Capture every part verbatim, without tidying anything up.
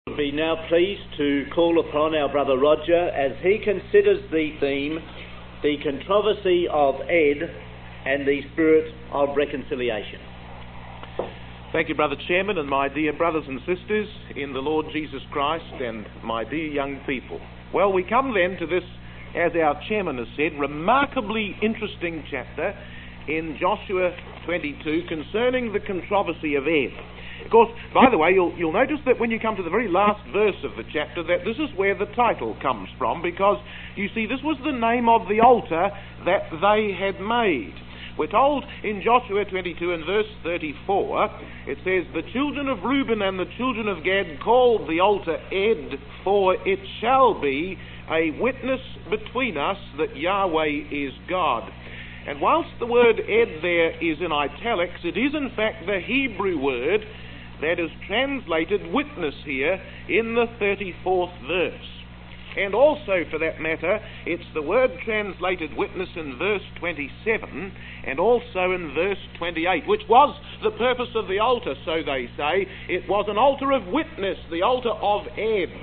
Would be now pleased to call upon our brother Roger as he considers the theme, the controversy of Ed and the spirit of reconciliation. Thank you, Brother Chairman, and my dear brothers and sisters in the Lord Jesus Christ, and my dear young people. Well, we come then to this, as our Chairman has said, remarkably interesting chapter in Joshua twenty-two concerning the controversy of Ed. Of course, by the way, you'll, you'll notice that when you come to the very last verse of the chapter, that this is where the title comes from, because, you see, this was the name of the altar that they had made. We're told in Joshua twenty-two and verse thirty-four, it says, "The children of Reuben and the children of Gad called the altar Ed, for it shall be a witness between us that Yahweh is God." And whilst the word Ed there is in italics, it is in fact the Hebrew word that is translated witness here in the thirty-fourth verse. And also, for that matter, it's the word translated witness in verse twenty-seven and also in verse twenty-eight, which was the purpose of the altar, so they say. It was an altar of witness, the altar of Ed.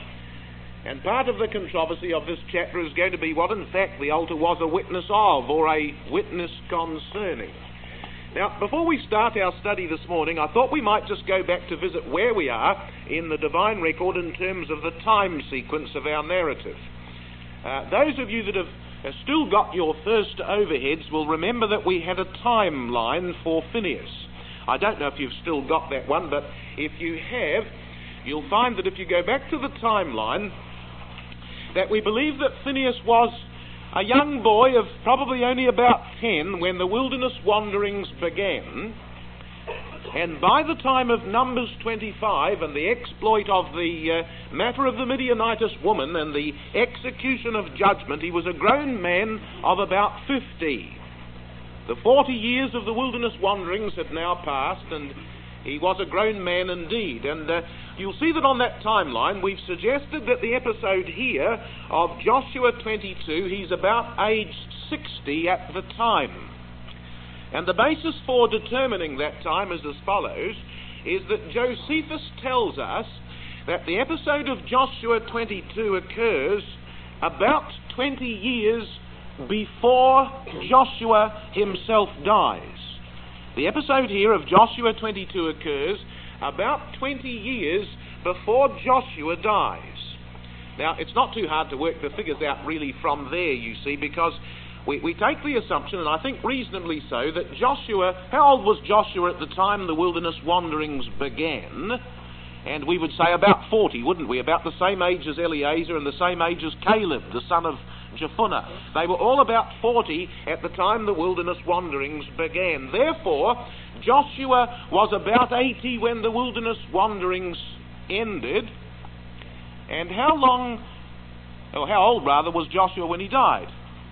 And part of the controversy of this chapter is going to be what in fact the altar was a witness of, or a witness concerning. Now, before we start our study this morning, I thought we might just go back to visit where we are in the divine record in terms of the time sequence of our narrative. Uh, those of you that have uh, still got your first overheads will remember that we had a timeline for Phinehas. I don't know if you've still got that one, but if you have, you'll find that if you go back to the timeline, that we believe that Phinehas was a young boy of probably only about ten when the wilderness wanderings began, and by the time of Numbers twenty-five and the exploit of the uh, matter of the Midianitess woman and the execution of judgment, he was a grown man of about fifty. The forty years of the wilderness wanderings had now passed, and he was a grown man indeed. And uh, you'll see that on that timeline we've suggested that the episode here of Joshua twenty-two, he's about aged sixty at the time. And the basis for determining that time is as follows, is that Josephus tells us that the episode of Joshua twenty-two occurs about twenty years before Joshua himself dies. The episode here of Joshua twenty-two occurs about twenty years before Joshua dies. Now, it's not too hard to work the figures out really from there, you see, because we, we take the assumption, and I think reasonably so, that Joshua, how old was Joshua at the time the wilderness wanderings began? And we would say about forty, wouldn't we? About the same age as Eliezer and the same age as Caleb, the son of Jephunneh. They were all about forty at the time the wilderness wanderings began. Therefore, Joshua was about eighty when the wilderness wanderings ended. And how long, or how old rather, was Joshua when he died?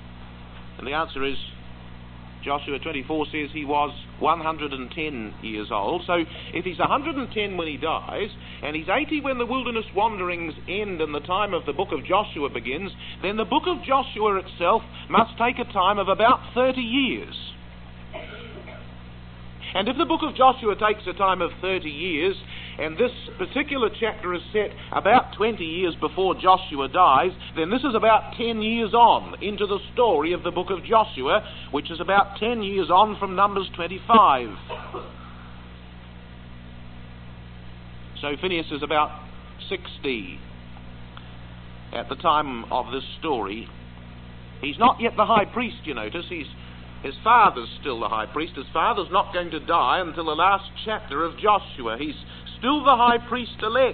And the answer is, Joshua twenty-four says he was one hundred ten years old. So if he's one hundred ten when he dies, and he's eighty when the wilderness wanderings end and the time of the book of Joshua begins, then the book of Joshua itself must take a time of about thirty years. And if the book of Joshua takes a time of thirty years, and this particular chapter is set about twenty years before Joshua dies, then this is about ten years on into the story of the book of Joshua, which is about ten years on from Numbers twenty-five. So Phinehas is about sixty at the time of this story. He's not yet the high priest, you notice. He's His father's still the high priest. His father's not going to die until the last chapter of Joshua. He's still the high priest elect.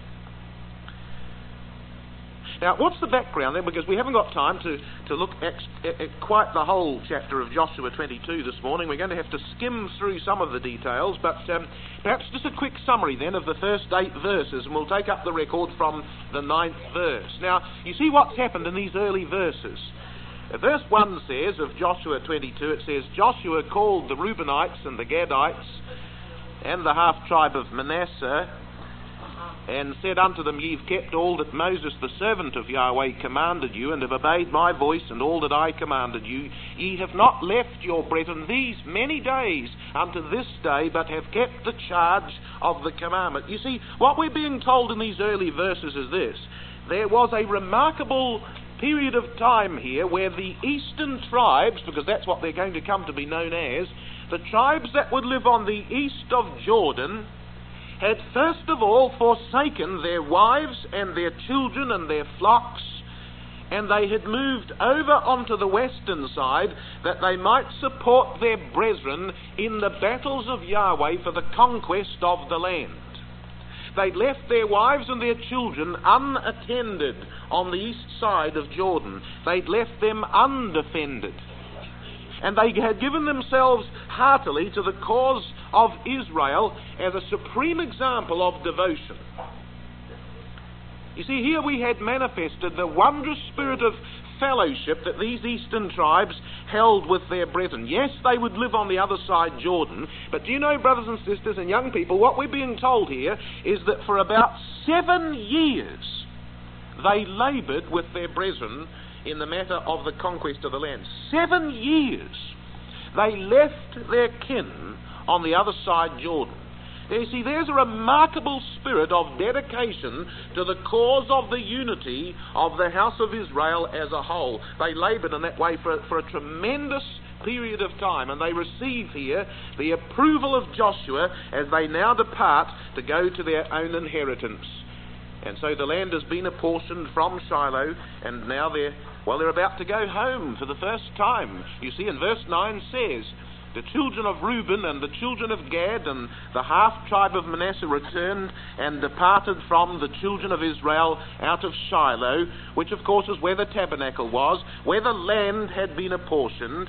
Now, what's the background then? Because we haven't got time to, to look at, at quite the whole chapter of Joshua twenty-two this morning. We're going to have to skim through some of the details, but um, perhaps just a quick summary then of the first eight verses, and we'll take up the record from the ninth verse. Now, you see what's happened in these early verses. Verse one says of Joshua twenty-two, it says, "Joshua called the Reubenites and the Gadites and the half-tribe of Manasseh and said unto them, Ye have kept all that Moses the servant of Yahweh commanded you, and have obeyed my voice and all that I commanded you. Ye have not left your brethren these many days unto this day, but have kept the charge of the commandment. You see, what we're being told in these early verses is this. There was a remarkable period of time here where the eastern tribes, because that's what they're going to come to be known as, the tribes that would live on the east of Jordan, had first of all forsaken their wives and their children and their flocks, and they had moved over onto the western side that they might support their brethren in the battles of Yahweh for the conquest of the land. They'd left their wives and their children unattended on the east side of Jordan. They'd left them undefended. And they had given themselves heartily to the cause of Israel as a supreme example of devotion. You see, here we had manifested the wondrous spirit of fellowship that these eastern tribes held with their brethren. Yes, they would live on the other side Jordan, but do you know, brothers and sisters and young people, what we're being told here is that for about seven years they laboured with their brethren in the matter of the conquest of the land. Seven years they left their kin on the other side Jordan. You see, there's a remarkable spirit of dedication to the cause of the unity of the house of Israel as a whole. They laboured in that way for, for a tremendous period of time, and they receive here the approval of Joshua as they now depart to go to their own inheritance. And so the land has been apportioned from Shiloh, and now they're, well, they're about to go home for the first time. You see, in verse nine says, the children of Reuben and the children of Gad and the half-tribe of Manasseh returned and departed from the children of Israel out of Shiloh, which of course is where the tabernacle was, where the land had been apportioned.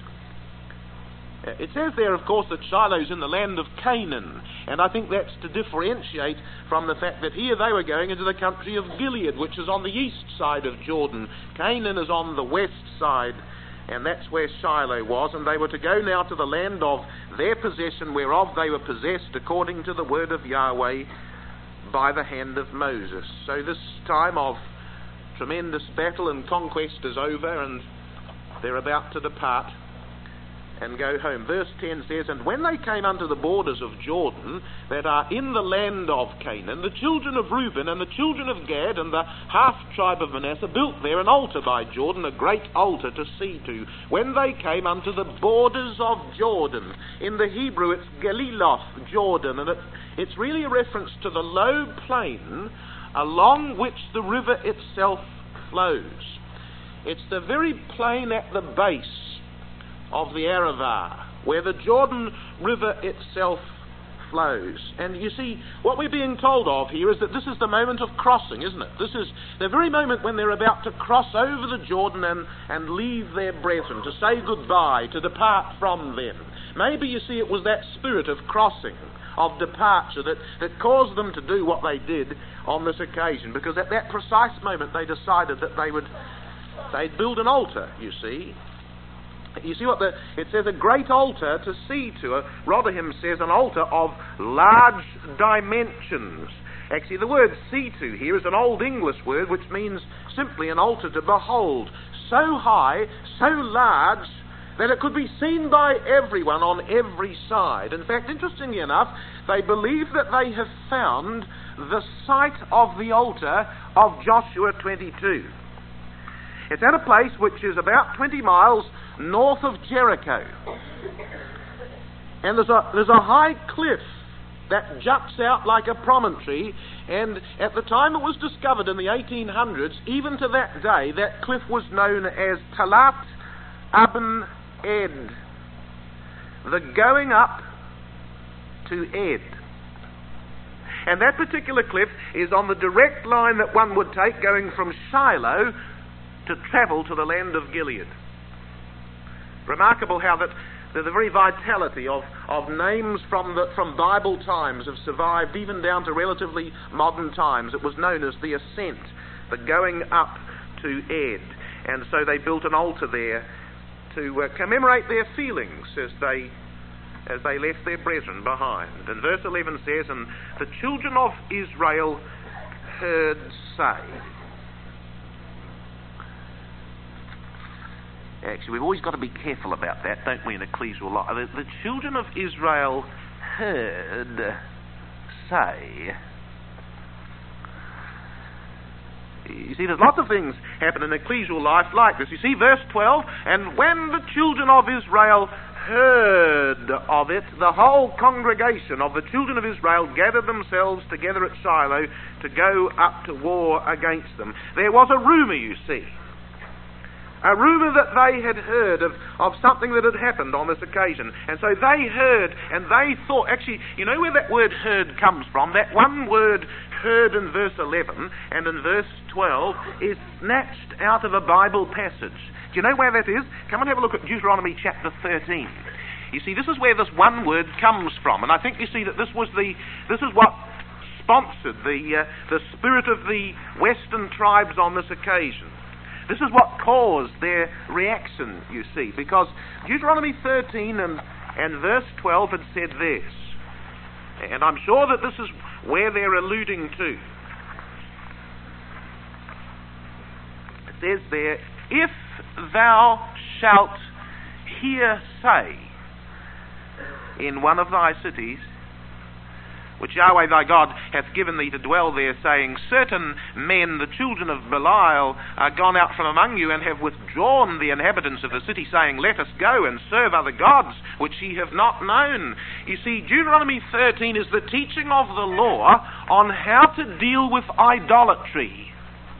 It says there, of course, that Shiloh's in the land of Canaan, and I think that's to differentiate from the fact that here they were going into the country of Gilead, which is on the east side of Jordan. Canaan is on the west side, and that's where Shiloh was, and they were to go now to the land of their possession, whereof they were possessed according to the word of Yahweh by the hand of Moses. So this time of tremendous battle and conquest is over, and they're about to depart and go home. Verse ten says, And when they came unto the borders of Jordan, that are in the land of Canaan, the children of Reuben and the children of Gad and the half-tribe of Manasseh built there an altar by Jordan, a great altar to see to. When they came unto the borders of Jordan, in the Hebrew it's Galiloth, Jordan, and it, it's really a reference to the low plain along which the river itself flows. It's the very plain at the base of the Arava, where the Jordan River itself flows. And you see, what we're being told of here is that this is the moment of crossing, isn't it? This is the very moment when they're about to cross over the Jordan and, and leave their brethren, to say goodbye, to depart from them. Maybe, you see, it was that spirit of crossing, of departure, that, that caused them to do what they did on this occasion, because at that precise moment they decided that they would they'd build an altar, you see. You see what the, it says, a great altar to see to. Rotherham says an altar of large dimensions. Actually, the word see to here is an Old English word which means simply an altar to behold. So high, so large, that it could be seen by everyone on every side. In fact, interestingly enough, they believe that they have found the site of the altar of Joshua twenty-two. It's at a place which is about twenty miles north of Jericho. And there's a, there's a high cliff that juts out like a promontory, and at the time it was discovered in the eighteen hundreds, even to that day, that cliff was known as Talat Aben Ed, the going up to Ed. And that particular cliff is on the direct line that one would take going from Shiloh to travel to the land of Gilead. Remarkable how that the, the very vitality of, of names from the from Bible times have survived even down to relatively modern times. It was known as the ascent, the going up to Ed. And so they built an altar there to uh, commemorate their feelings as they as they left their brethren behind. And verse eleven says, And the children of Israel heard say. Actually, we've always got to be careful about that, don't we, in ecclesial life? The, the children of Israel heard say. You see, there's lots of things happen in ecclesial life like this. You see, verse twelve, and when the children of Israel heard of it, the whole congregation of the children of Israel gathered themselves together at Shiloh to go up to war against them. There was a rumour, you see. A rumour that they had heard of, of something that had happened on this occasion. And so they heard and they thought, actually, you know where that word heard comes from? That one word heard in verse eleven and in verse twelve is snatched out of a Bible passage. Do you know where that is? Come and have a look at Deuteronomy chapter thirteen. You see, this is where this one word comes from. And I think you see that this was the, this is what sponsored the, uh, the spirit of the western tribes on this occasion. This is what caused their reaction, you see, because Deuteronomy thirteen and, and verse twelve had said this, and I'm sure that this is where they're alluding to. It says there, if thou shalt hear say in one of thy cities, which Yahweh thy God hath given thee to dwell there, saying, certain men, the children of Belial, are gone out from among you, and have withdrawn the inhabitants of the city, saying, let us go and serve other gods, which ye have not known. You see, Deuteronomy thirteen is the teaching of the law on how to deal with idolatry.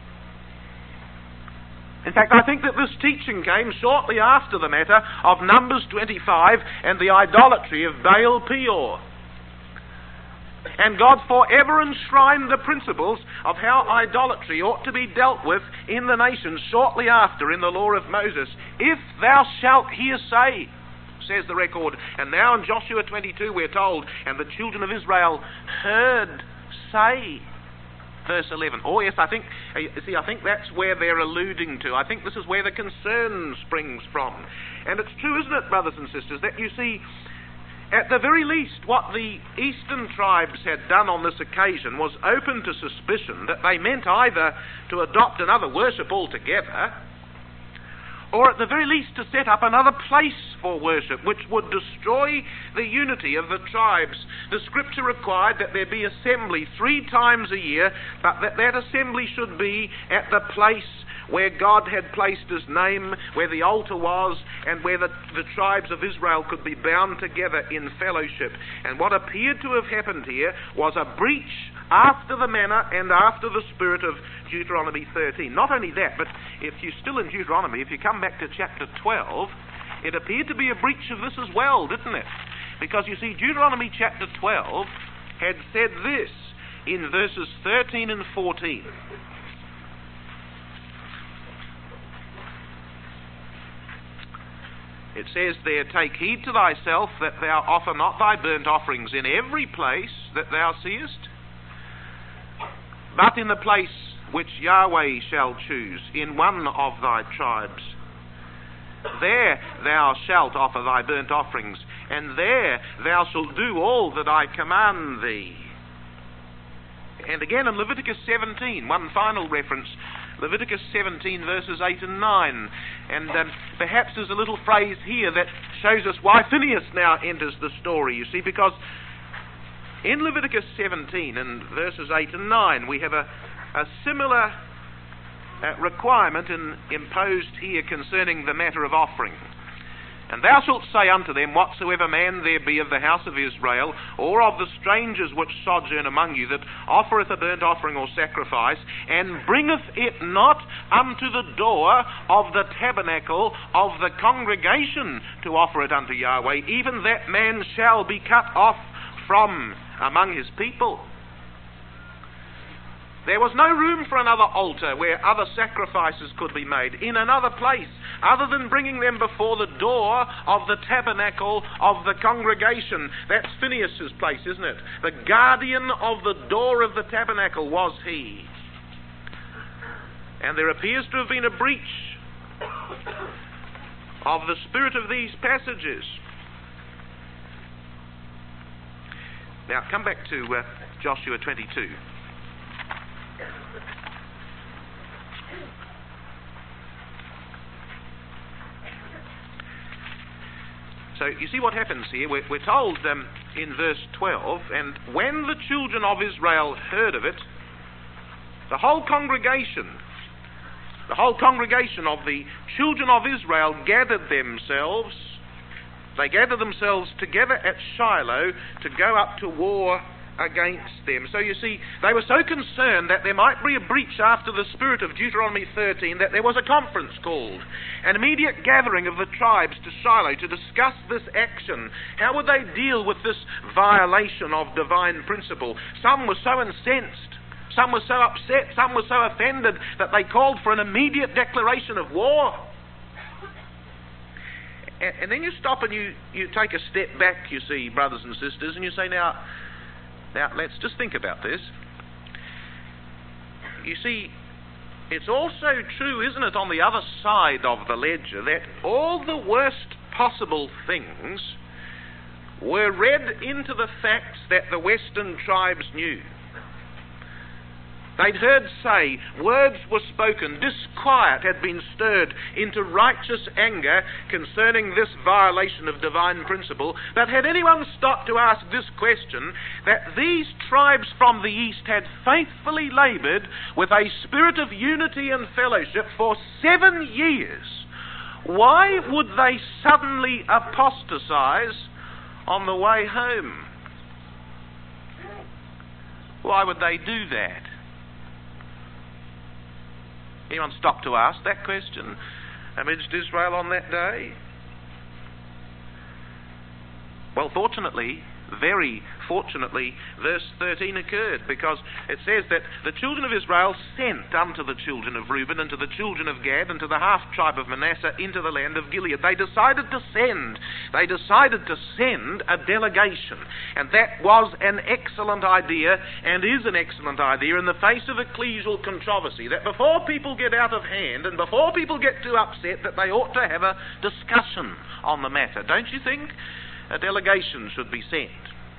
In fact, I think that this teaching came shortly after the matter of Numbers twenty-five and the idolatry of Baal Peor. And God forever enshrined the principles of how idolatry ought to be dealt with in the nations shortly after in the law of Moses. If thou shalt hear say, says the record. And now in Joshua twenty-two we're told, and the children of Israel heard say. Verse eleven. Oh yes, I think, see, I think that's where they're alluding to. I think this is where the concern springs from. And it's true, isn't it, brothers and sisters, that you see, at the very least, what the eastern tribes had done on this occasion was open to suspicion that they meant either to adopt another worship altogether, or at the very least to set up another place for worship, which would destroy the unity of the tribes. The scripture required that there be assembly three times a year, but that that assembly should be at the place where God had placed his name, where the altar was, and where the, the tribes of Israel could be bound together in fellowship. And what appeared to have happened here was a breach after the manner and after the spirit of Deuteronomy thirteen. Not only that, but if you're still in Deuteronomy, if you come back to chapter twelve, it appeared to be a breach of this as well, didn't it? Because you see, Deuteronomy chapter twelve had said this in verses thirteen and fourteen. It says there, take heed to thyself that thou offer not thy burnt offerings in every place that thou seest, but in the place which Yahweh shall choose, in one of thy tribes. There thou shalt offer thy burnt offerings, and there thou shalt do all that I command thee. And again in Leviticus seventeen, one final reference, Leviticus seventeen verses eight and nine. And um, perhaps there's a little phrase here that shows us why Phinehas now enters the story, you see, because in Leviticus seventeen and verses eight and nine we have a, a similar uh, requirement in, imposed here concerning the matter of offering. And thou shalt say unto them, whatsoever man there be of the house of Israel, or of the strangers which sojourn among you, that offereth a burnt offering or sacrifice, and bringeth it not unto the door of the tabernacle of the congregation to offer it unto Yahweh, even that man shall be cut off from among his people. There was no room for another altar where other sacrifices could be made in another place, other than bringing them before the door of the tabernacle of the congregation. That's Phinehas' place, isn't it? The guardian of the door of the tabernacle was he. And there appears to have been a breach of the spirit of these passages. Now, come back to uh, Joshua twenty-two. So you see what happens here. We're, we're told um, in verse twelve, and when the children of Israel heard of it, the whole congregation, the whole congregation of the children of Israel gathered themselves, they gathered themselves together at Shiloh to go up to war against them. So you see, they were so concerned that there might be a breach after the spirit of Deuteronomy thirteen that there was a conference called, an immediate gathering of the tribes to Shiloh to discuss this action. How would they deal with this violation of divine principle? Some were so incensed, some were so upset, some were so offended that they called for an immediate declaration of war. And, and then you stop and you, you take a step back, you see, brothers and sisters, and you say, now, Now, let's just think about this. You see, it's also true, isn't it, on the other side of the ledger, that all the worst possible things were read into the facts that the Western tribes knew. They'd heard say, words were spoken, disquiet had been stirred into righteous anger concerning this violation of divine principle. But had anyone stopped to ask this question, that these tribes from the east had faithfully laboured with a spirit of unity and fellowship for seven years, why would they suddenly apostatize on the way home? Why would they do that? Anyone stop to ask that question amidst Israel on that day? Well, fortunately, very fortunately, verse thirteen occurred, because it says that the children of Israel sent unto the children of Reuben and to the children of Gad and to the half-tribe of Manasseh into the land of Gilead. They decided to send. They decided to send a delegation. And that was an excellent idea, and is an excellent idea in the face of ecclesial controversy, that before people get out of hand and before people get too upset, that they ought to have a discussion on the matter. Don't you think? A delegation should be sent.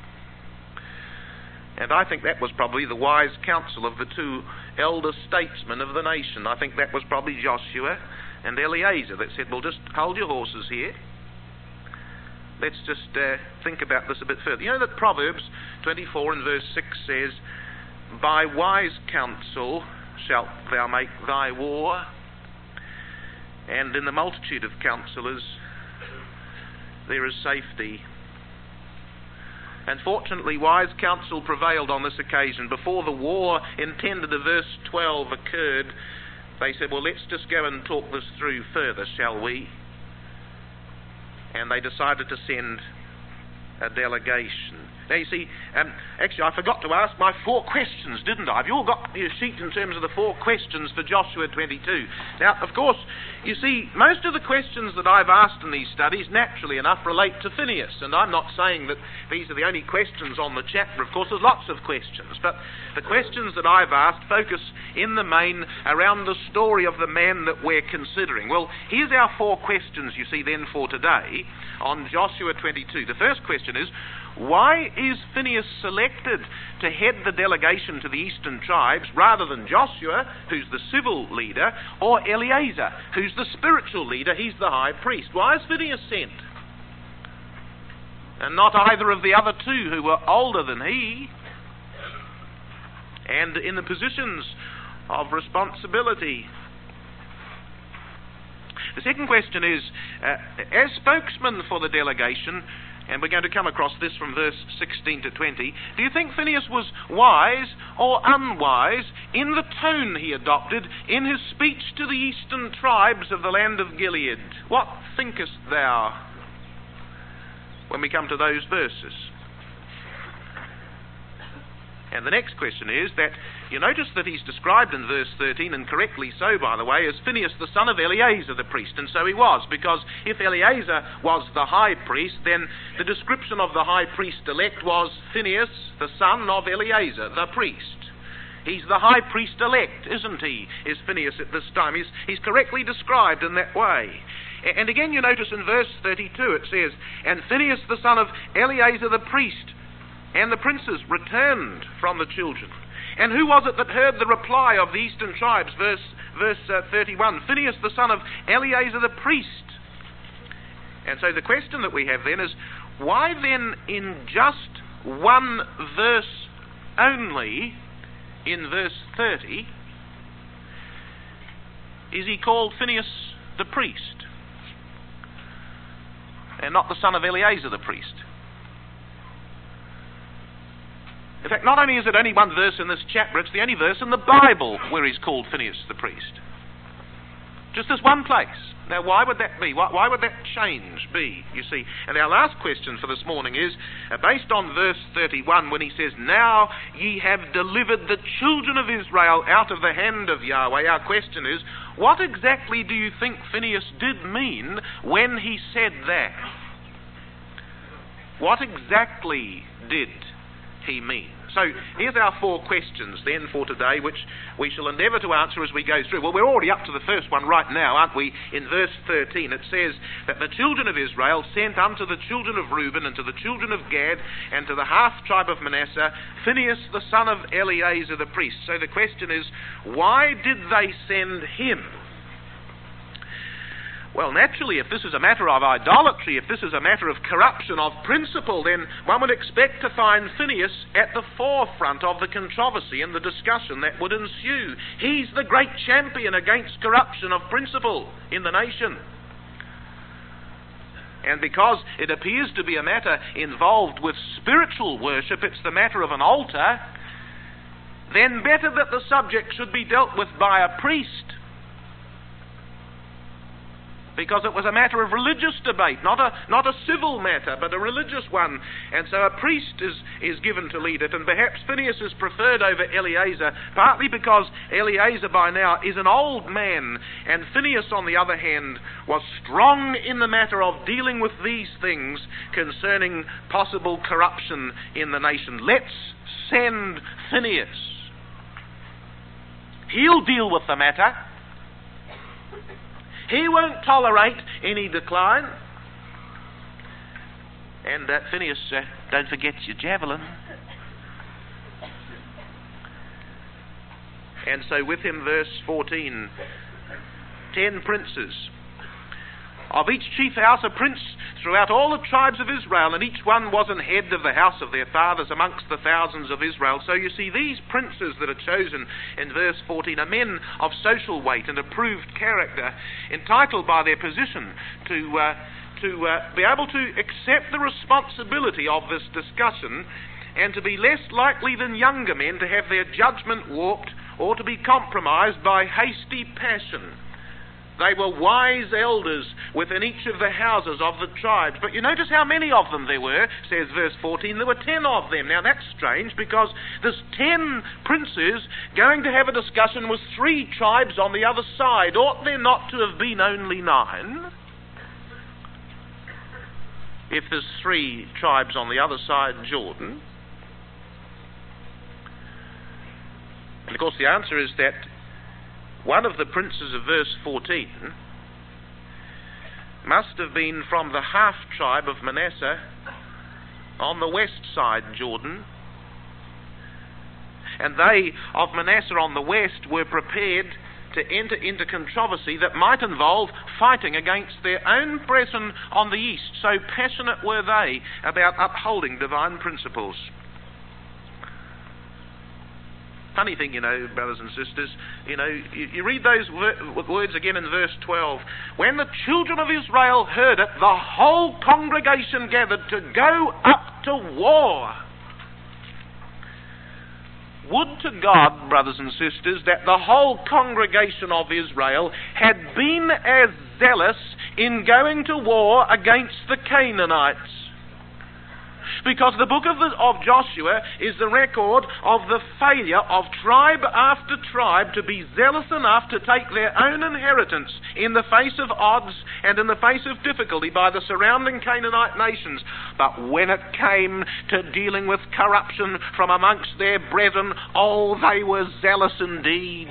And I think that was probably the wise counsel of the two elder statesmen of the nation. I think that was probably Joshua and Eleazar that said, well, just hold your horses here. Let's just uh, think about this a bit further. You know that Proverbs twenty-four and verse six says, by wise counsel shalt thou make thy war, and in the multitude of counsellors there is safety. And fortunately, wise counsel prevailed on this occasion. Before the war intended of verse twelve occurred, they said, well, let's just go and talk this through further, shall we? And they decided to send a delegation. Now, you see, um, actually, I forgot to ask my four questions, didn't I? Have you all got your sheet in terms of the four questions for Joshua twenty-two? Now, of course, you see, most of the questions that I've asked in these studies, naturally enough, relate to Phinehas. And I'm not saying that these are the only questions on the chapter. Of course, there's lots of questions. But the questions that I've asked focus in the main around the story of the man that we're considering. Well, here's our four questions, you see, then, for today on Joshua twenty-two. The first question is, why is Phinehas selected to head the delegation to the eastern tribes rather than Joshua, who's the civil leader, or Eleazar, who's the spiritual leader? He's the high priest. Why is Phinehas sent? And not either of the other two who were older than he and in the positions of responsibility. The second question is, uh, as spokesman for the delegation, and we're going to come across this from verse sixteen to twenty, do you think Phinehas was wise or unwise in the tone he adopted in his speech to the eastern tribes of the land of Gilead? What thinkest thou when we come to those verses? And the next question is that you notice that he's described in verse thirteen, and correctly so, by the way, as Phinehas the son of Eleazar the priest. And so he was, because if Eleazar was the high priest, then the description of the high priest-elect was Phinehas the son of Eleazar the priest. He's the high priest-elect, isn't he, is Phinehas at this time. He's, he's correctly described in that way. And again you notice in verse thirty-two it says, and Phinehas the son of Eleazar the priest and the princes returned from the children. And who was it that heard the reply of the eastern tribes? Verse, verse uh, thirty-one. Phinehas the son of Eleazar the priest And so the question that we have then is, why then in just one verse only, in verse thirty, is he called Phinehas the priest, and not the son of Eleazar the priest? In fact, not only is it only one verse in this chapter, it's the only verse in the Bible where he's called Phinehas the priest. Just this one place. Now, why would that be? Why, why would that change be, you see? And our last question for this morning is, uh, based on verse thirty-one, when he says, "Now ye have delivered the children of Israel out of the hand of Yahweh," our question is, what exactly do you think Phinehas did mean when he said that? What exactly did he mean? So here's our four questions then for today, which we shall endeavour to answer as we go through. Well, we're already up to the first one right now, aren't we? In verse thirteen it says that the children of Israel sent unto the children of Reuben and to the children of Gad and to the half tribe of Manasseh Phinehas the son of Eleazar the priest. So the question is, why did they send him? Well, naturally, if this is a matter of idolatry, if this is a matter of corruption of principle, then one would expect to find Phinehas at the forefront of the controversy and the discussion that would ensue. He's the great champion against corruption of principle in the nation. And because it appears to be a matter involved with spiritual worship, it's the matter of an altar, then better that the subject should be dealt with by a priest, because it was a matter of religious debate, not a not a civil matter, but a religious one. And so a priest is, is given to lead it, and perhaps Phinehas is preferred over Eleazar, partly because Eleazar by now is an old man, and Phinehas, on the other hand, was strong in the matter of dealing with these things concerning possible corruption in the nation. Let's send Phinehas. He'll deal with the matter. He won't tolerate any decline. And uh, Phinehas, uh, don't forget your javelin. And so with him, verse fourteen, ten princes. Of each chief house a prince throughout all the tribes of Israel, and each one was an head of the house of their fathers amongst the thousands of Israel. So you see, these princes that are chosen in verse fourteen are men of social weight and approved character, entitled by their position to uh, to uh, be able to accept the responsibility of this discussion, and to be less likely than younger men to have their judgment warped or to be compromised by hasty passion. They were wise elders within each of the houses of the tribes. But you notice how many of them there were, says verse fourteen. There were ten of them. Now that's strange, because there's ten princes going to have a discussion with three tribes on the other side. Ought there not to have been only nine? If there's three tribes on the other side Jordan. And of course the answer is that one of the princes of verse fourteen must have been from the half-tribe of Manasseh on the west side Jordan. And they of Manasseh on the west were prepared to enter into controversy that might involve fighting against their own brethren on the east. So passionate were they about upholding divine principles. Funny thing, you know, brothers and sisters, you know, you, you read those wor- words again in verse twelve. When the children of Israel heard it, the whole congregation gathered to go up to war. Would to God, brothers and sisters, that the whole congregation of Israel had been as zealous in going to war against the Canaanites. Because the book of, the, of Joshua is the record of the failure of tribe after tribe to be zealous enough to take their own inheritance in the face of odds and in the face of difficulty by the surrounding Canaanite nations. But when it came to dealing with corruption from amongst their brethren, oh, they were zealous indeed.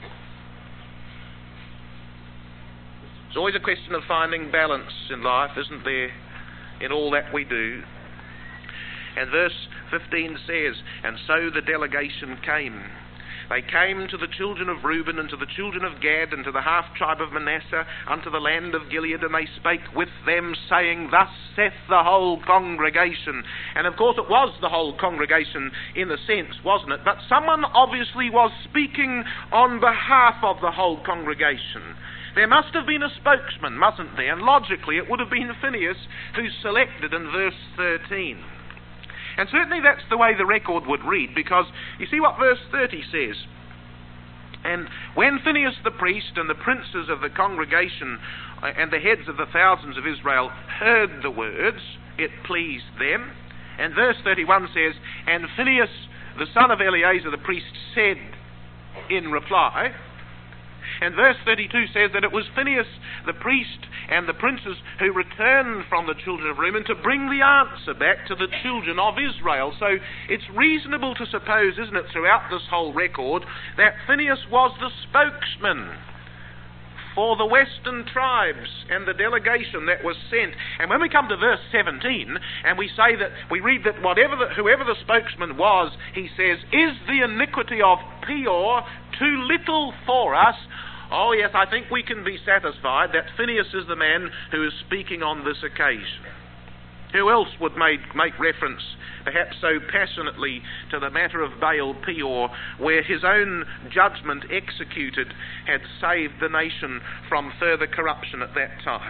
It's always a question of finding balance in life, isn't there, in all that we do. And verse fifteen says, and so the delegation came. They came to the children of Reuben and to the children of Gad and to the half-tribe of Manasseh unto the land of Gilead, and they spake with them, saying, Thus saith the whole congregation. And of course it was the whole congregation in a sense, wasn't it? But someone obviously was speaking on behalf of the whole congregation. There must have been a spokesman, mustn't there? And logically it would have been Phinehas who's selected in verse thirteen. And certainly that's the way the record would read, because you see what verse thirty says. And when Phinehas the priest and the princes of the congregation uh, and the heads of the thousands of Israel heard the words, it pleased them. And verse thirty-one says, And Phinehas the son of Eleazar the priest said in reply. And verse thirty-two says that it was Phinehas the priest and the princes who returned from the children of Reuben to bring the answer back to the children of Israel. So it's reasonable to suppose, isn't it, throughout this whole record, that Phinehas was the spokesman for the western tribes and the delegation that was sent. And when we come to verse seventeen, and we say that, we read that whatever the, whoever the spokesman was, he says, Is the iniquity of Peor too little for us? Oh yes, I think we can be satisfied that Phinehas is the man who is speaking on this occasion. Who else would make, make reference, perhaps so passionately, to the matter of Baal Peor, where his own judgment executed had saved the nation from further corruption at that time?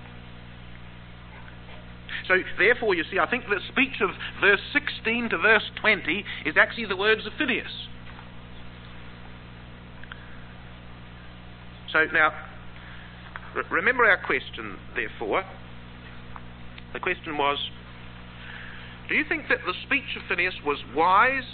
So, therefore, you see, I think the speech of verse sixteen to verse twenty is actually the words of Phinehas. So, now, re- remember our question, therefore. The question was, do you think that the speech of Phinehas was wise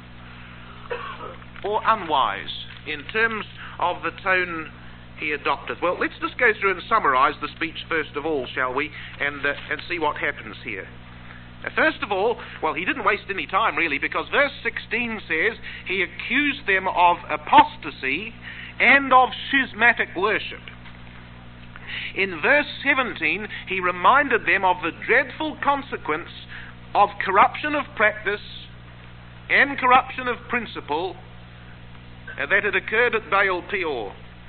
or unwise in terms of the tone he adopted? Well, let's just go through and summarise the speech first of all, shall we, and, uh, and see what happens here. Now, first of all, well, he didn't waste any time, really, because verse sixteen says he accused them of apostasy and of schismatic worship. In verse seventeen, he reminded them of the dreadful consequence of corruption of practice and corruption of principle uh, that had occurred at Baal Peor.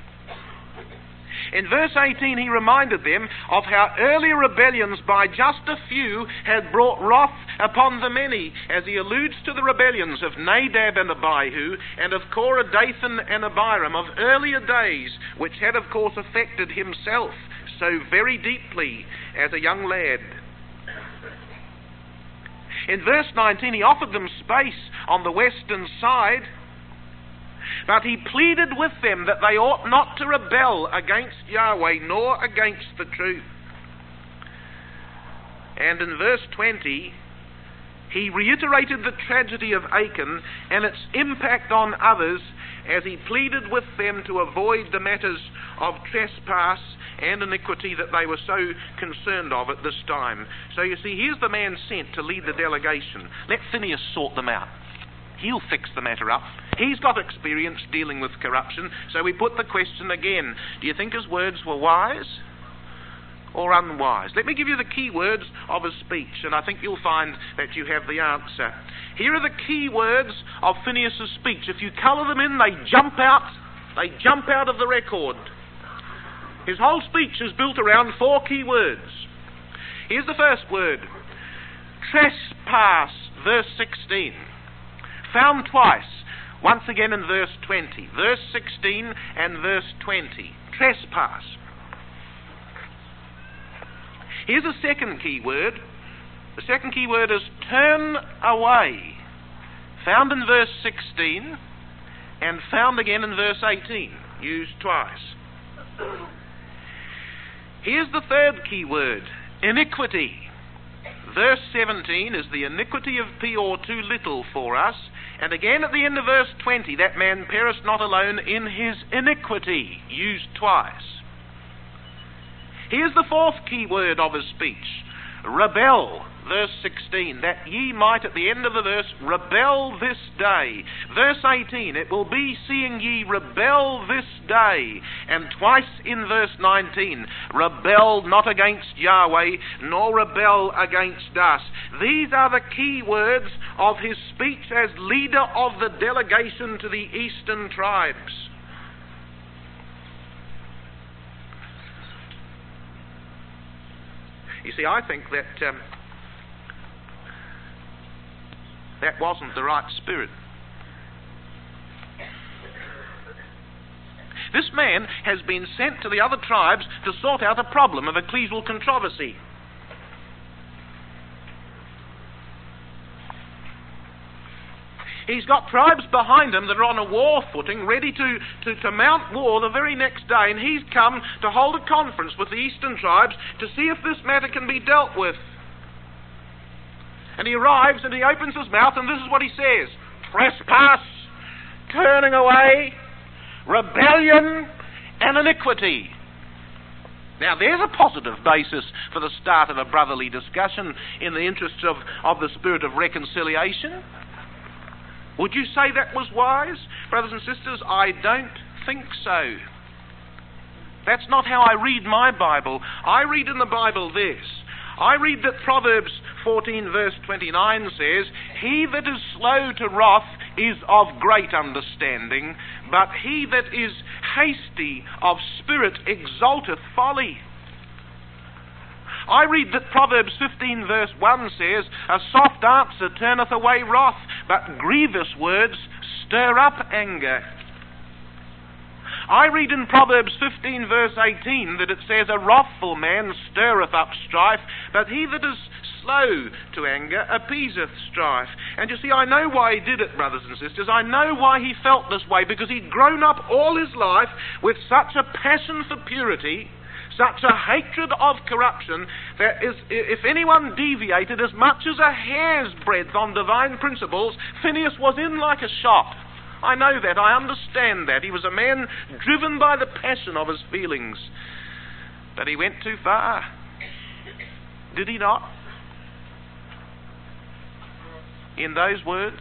In verse eighteen, he reminded them of how earlier rebellions by just a few had brought wrath upon the many, as he alludes to the rebellions of Nadab and Abihu, and of Korah, Dathan and Abiram of earlier days, which had of course affected himself so very deeply as a young lad. In verse nineteen, he offered them space on the western side, but he pleaded with them that they ought not to rebel against Yahweh nor against the truth. And in verse twenty, he reiterated the tragedy of Achan and its impact on others as he pleaded with them to avoid the matters of trespass and iniquity that they were so concerned of at this time. So you see, here's the man sent to lead the delegation. Let Phinehas sort them out. He'll fix the matter up. He's got experience dealing with corruption. So we put the question again. Do you think his words were wise or unwise? Let me give you the key words of his speech, and I think you'll find that you have the answer. Here are the key words of Phinehas' speech. If you colour them in, they jump out. They jump out of the record. His whole speech is built around four key words. Here's the first word. Trespass, verse sixteen. Found twice. Once again in verse twenty. Verse sixteen and verse twenty. Trespass. Here's a second key word. The second key word is turn away. Found in verse sixteen and found again in verse eighteen. Used twice. Here's the third key word. Iniquity. Verse seventeen is the iniquity of Peor too little for us. And again at the end of verse twenty, that man perished not alone in his iniquity. Used twice. Here's the fourth key word of his speech. rebel. Verse sixteen, that ye might, at the end of the verse, rebel this day. Verse eighteen, it will be seeing ye rebel this day. And twice in verse nineteen, rebel not against Yahweh, nor rebel against us. These are the key words of his speech as leader of the delegation to the eastern tribes. You see, I think that um, that wasn't the right spirit. This man has been sent to the other tribes to sort out a problem of ecclesial controversy. He's got tribes behind him that are on a war footing, ready to, to, to mount war the very next day, and he's come to hold a conference with the eastern tribes to see if this matter can be dealt with. And he arrives and he opens his mouth, and this is what he says: trespass, turning away, rebellion, and iniquity. Now there's a positive basis for the start of a brotherly discussion in the interests of, of the spirit of reconciliation. Would you say that was wise? Brothers and sisters, I don't think so. That's not how I read my Bible. I read in the Bible this. I read that Proverbs fourteen verse twenty-nine says, he that is slow to wrath is of great understanding, but he that is hasty of spirit exalteth folly. I read that Proverbs fifteen verse one says, a soft answer turneth away wrath, but grievous words stir up anger. I read in Proverbs fifteen verse eighteen that it says, a wrathful man stirreth up strife, but he that is slow to anger appeaseth strife. And you see, I know why he did it, brothers and sisters. I know why he felt this way, because he'd grown up all his life with such a passion for purity, such a hatred of corruption, that is, if anyone deviated as much as a hair's breadth on divine principles, Phinehas was in like a shot. I know that, I understand that. He was a man driven by the passion of his feelings. But he went too far. Did he not? In those words?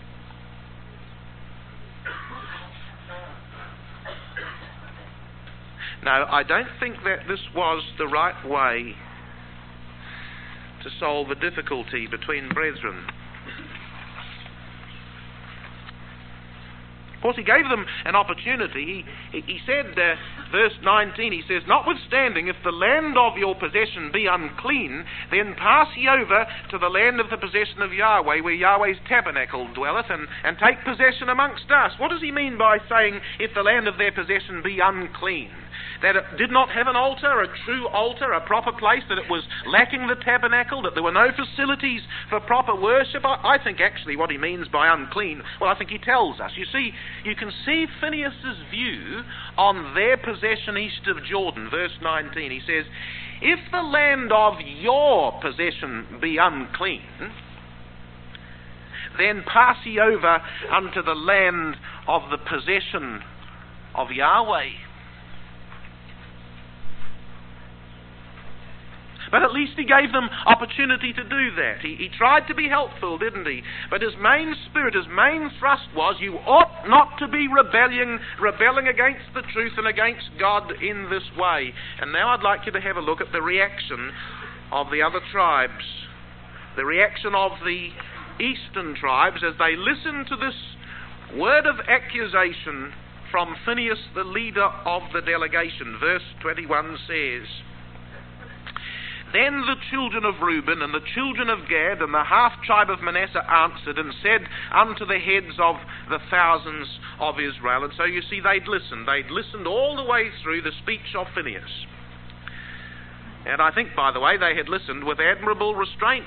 No, I don't think that this was the right way to solve a difficulty between brethren. Of course, he gave them an opportunity. He, he said, uh, verse nineteen, he says, notwithstanding, if the land of your possession be unclean, then pass ye over to the land of the possession of Yahweh, where Yahweh's tabernacle dwelleth, and, and take possession amongst us. What does he mean by saying, if the land of their possession be unclean? That it did not have an altar, a true altar, a proper place, that it was lacking the tabernacle, that there were no facilities for proper worship? I, I think actually what he means by unclean, well, I think he tells us. You see, you can see Phinehas' view on their possession east of Jordan. Verse nineteen, he says, if the land of your possession be unclean, then pass ye over unto the land of the possession of Yahweh. But at least he gave them opportunity to do that. He, he tried to be helpful, didn't he? But his main spirit, his main thrust was, you ought not to be rebelling, rebelling against the truth and against God in this way. And now I'd like you to have a look at the reaction of the other tribes. The reaction of the eastern tribes as they listened to this word of accusation from Phinehas, the leader of the delegation. Verse twenty-one says, then the children of Reuben and the children of Gad and the half-tribe of Manasseh answered and said unto the heads of the thousands of Israel. And so you see, they'd listened. They'd listened all the way through the speech of Phinehas. And I think, by the way, they had listened with admirable restraint.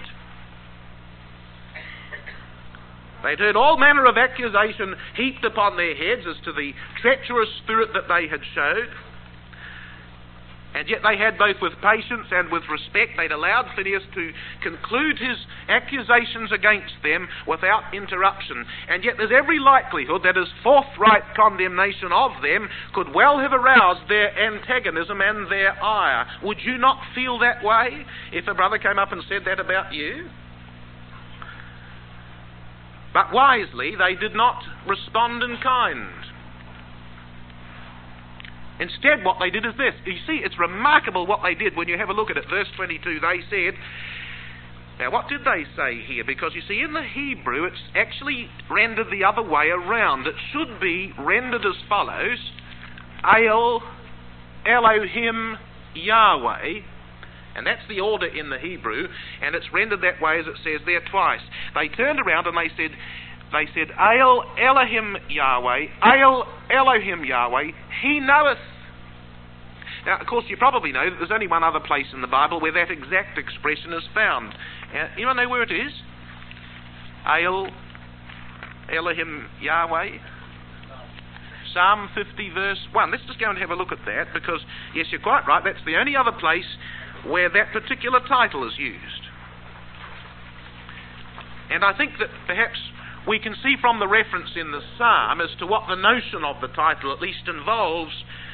They'd heard all manner of accusation heaped upon their heads as to the treacherous spirit that they had showed. And yet they had, both with patience and with respect, they'd allowed Phinehas to conclude his accusations against them without interruption. And yet there's every likelihood that his forthright condemnation of them could well have aroused their antagonism and their ire. Would you not feel that way if a brother came up and said that about you? But wisely, they did not respond in kind. Instead, what they did is this. You see, it's remarkable what they did when you have a look at it. Verse twenty-two, they said... Now, what did they say here? Because, you see, in the Hebrew, it's actually rendered the other way around. It should be rendered as follows. El, Elohim, Yahweh. And that's the order in the Hebrew. And it's rendered that way as it says there twice. They turned around and they said... They said, El Elohim Yahweh, El Elohim Yahweh, He knoweth. Now, of course, you probably know that there's only one other place in the Bible where that exact expression is found. Uh, anyone know where it is? El Elohim Yahweh. Psalm fifty, verse one. Let's just go and have a look at that, because, yes, you're quite right, that's the only other place where that particular title is used. And I think that perhaps we can see from the reference in the psalm as to what the notion of the title at least involves,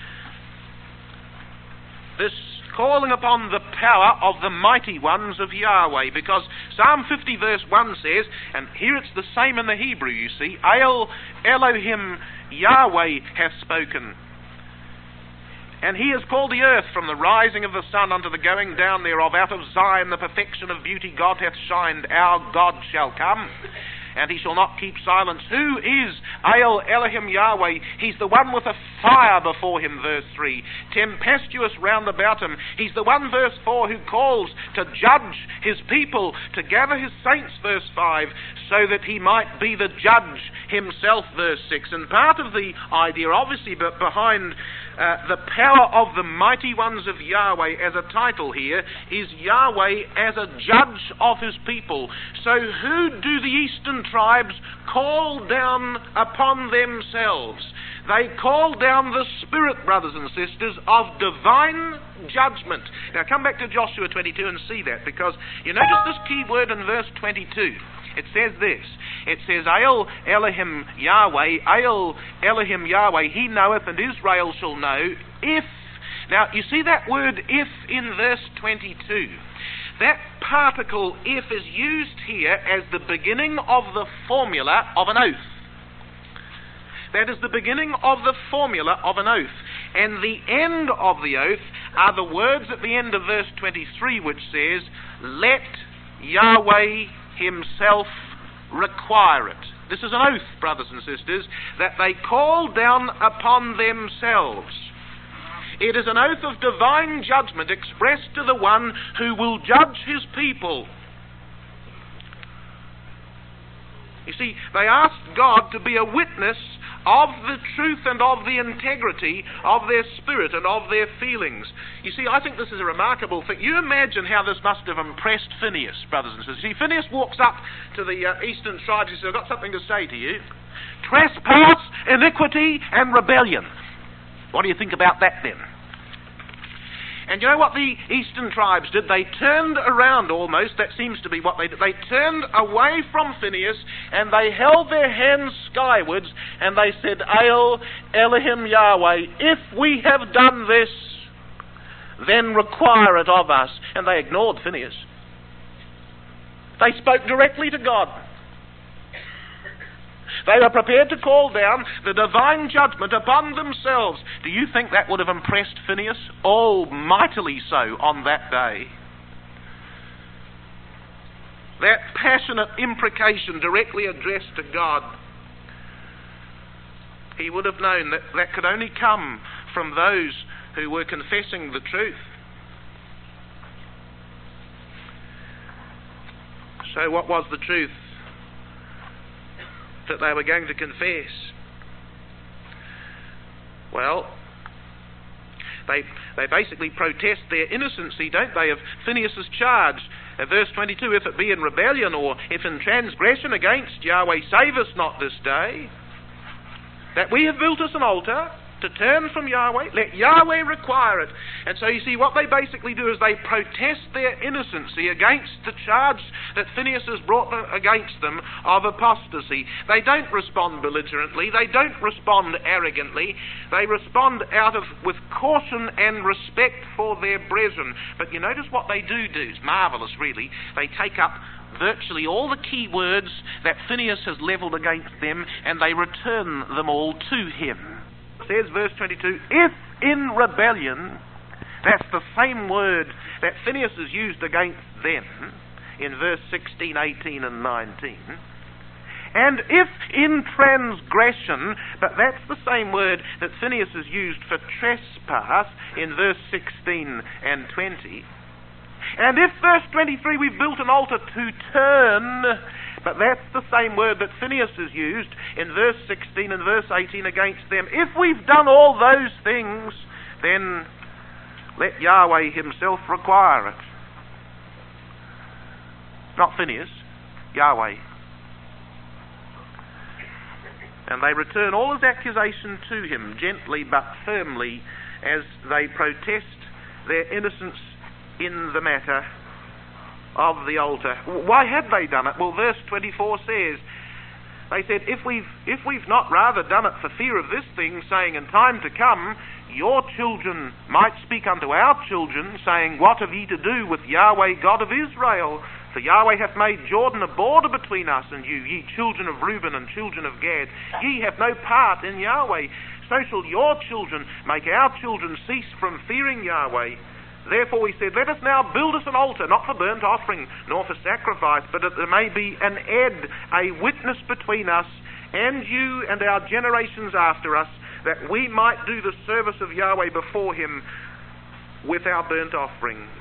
this calling upon the power of the mighty ones of Yahweh. Because Psalm fifty verse one says, and here it's the same in the Hebrew, you see, El Elohim Yahweh hath spoken. And he has called the earth from the rising of the sun unto the going down thereof. Out of Zion the perfection of beauty God hath shined. Our God shall come, and he shall not keep silence. Who is El Elohim Yahweh? He's the one with a fire before him, verse three. Tempestuous round about him. He's the one, verse four, who calls to judge his people, to gather his saints, verse five, so that he might be the judge himself, verse six. And part of the idea, obviously, but behind Uh, the power of the mighty ones of Yahweh as a title here is Yahweh as a judge of his people. So who do the eastern tribes call down upon themselves? They call down the Spirit, brothers and sisters, of divine judgment. Now come back to Joshua twenty-two and see that, because you notice this key word in verse twenty-two. It says this. It says, El Elohim Yahweh, El Elohim Yahweh, he knoweth, and Israel shall know, if... Now, you see that word if in verse twenty-two. That particle if is used here as the beginning of the formula of an oath. That is the beginning of the formula of an oath. And the end of the oath are the words at the end of verse twenty-three, which says, let Yahweh himself require it. This is an oath, brothers and sisters, that they call down upon themselves. It is an oath of divine judgment expressed to the one who will judge his people. You see, they asked God to be a witness of the truth and of the integrity of their spirit and of their feelings. You see, I think this is a remarkable thing. You imagine how this must have impressed Phinehas, brothers and sisters. See, Phinehas walks up to the uh, eastern tribes and says, I've got something to say to you. Trespass, iniquity, and rebellion. What do you think about that then? And you know what the eastern tribes did? They turned around almost. That seems to be what they did. They turned away from Phinehas and they held their hands skywards and they said, El Elohim Yahweh, if we have done this, then require it of us. And they ignored Phinehas. They spoke directly to God. They were prepared to call down the divine judgment upon themselves. Do you think that would have impressed Phinehas? Oh, mightily so on that day. That passionate imprecation directly addressed to God. He would have known that that could only come from those who were confessing the truth. So what was the truth that they were going to confess? Well, they they basically protest their innocency, don't they, of Phinehas' charge. Uh, verse twenty-two, if it be in rebellion or if in transgression against Yahweh, save us not this day, that we have built us an altar to turn from Yahweh, let Yahweh require it. And so you see, what they basically do is they protest their innocency against the charge that Phinehas has brought against them of apostasy. They don't respond belligerently, they don't respond arrogantly, they respond out of with caution and respect for their brethren. But you notice what they do do, it's marvellous really. They take up virtually all the key words that Phinehas has levelled against them, and they return them all to him. Says verse twenty-two, if in rebellion, that's the same word that Phinehas has used against them in verse sixteen, eighteen and nineteen, and if in transgression, but that's the same word that Phinehas has used for trespass in verse sixteen and twenty, and if verse twenty-three, we've built an altar to turn, but that's the same word that Phinehas has used in verse sixteen and verse eighteen against them. If we've done all those things, then let Yahweh himself require it. Not Phinehas, Yahweh. And they return all his accusation to him, gently but firmly, as they protest their innocence in the matter of the altar. Why had they done it? Well, verse twenty-four says, they said, if we've, if we've not rather done it for fear of this thing, saying, in time to come, your children might speak unto our children, saying, what have ye to do with Yahweh God of Israel? For Yahweh hath made Jordan a border between us and you, ye children of Reuben and children of Gad. Ye have no part in Yahweh. So shall your children make our children cease from fearing Yahweh. Therefore we said, let us now build us an altar, not for burnt offering, nor for sacrifice, but that there may be an ed, a witness between us and you and our generations after us, that we might do the service of Yahweh before him with our burnt offerings.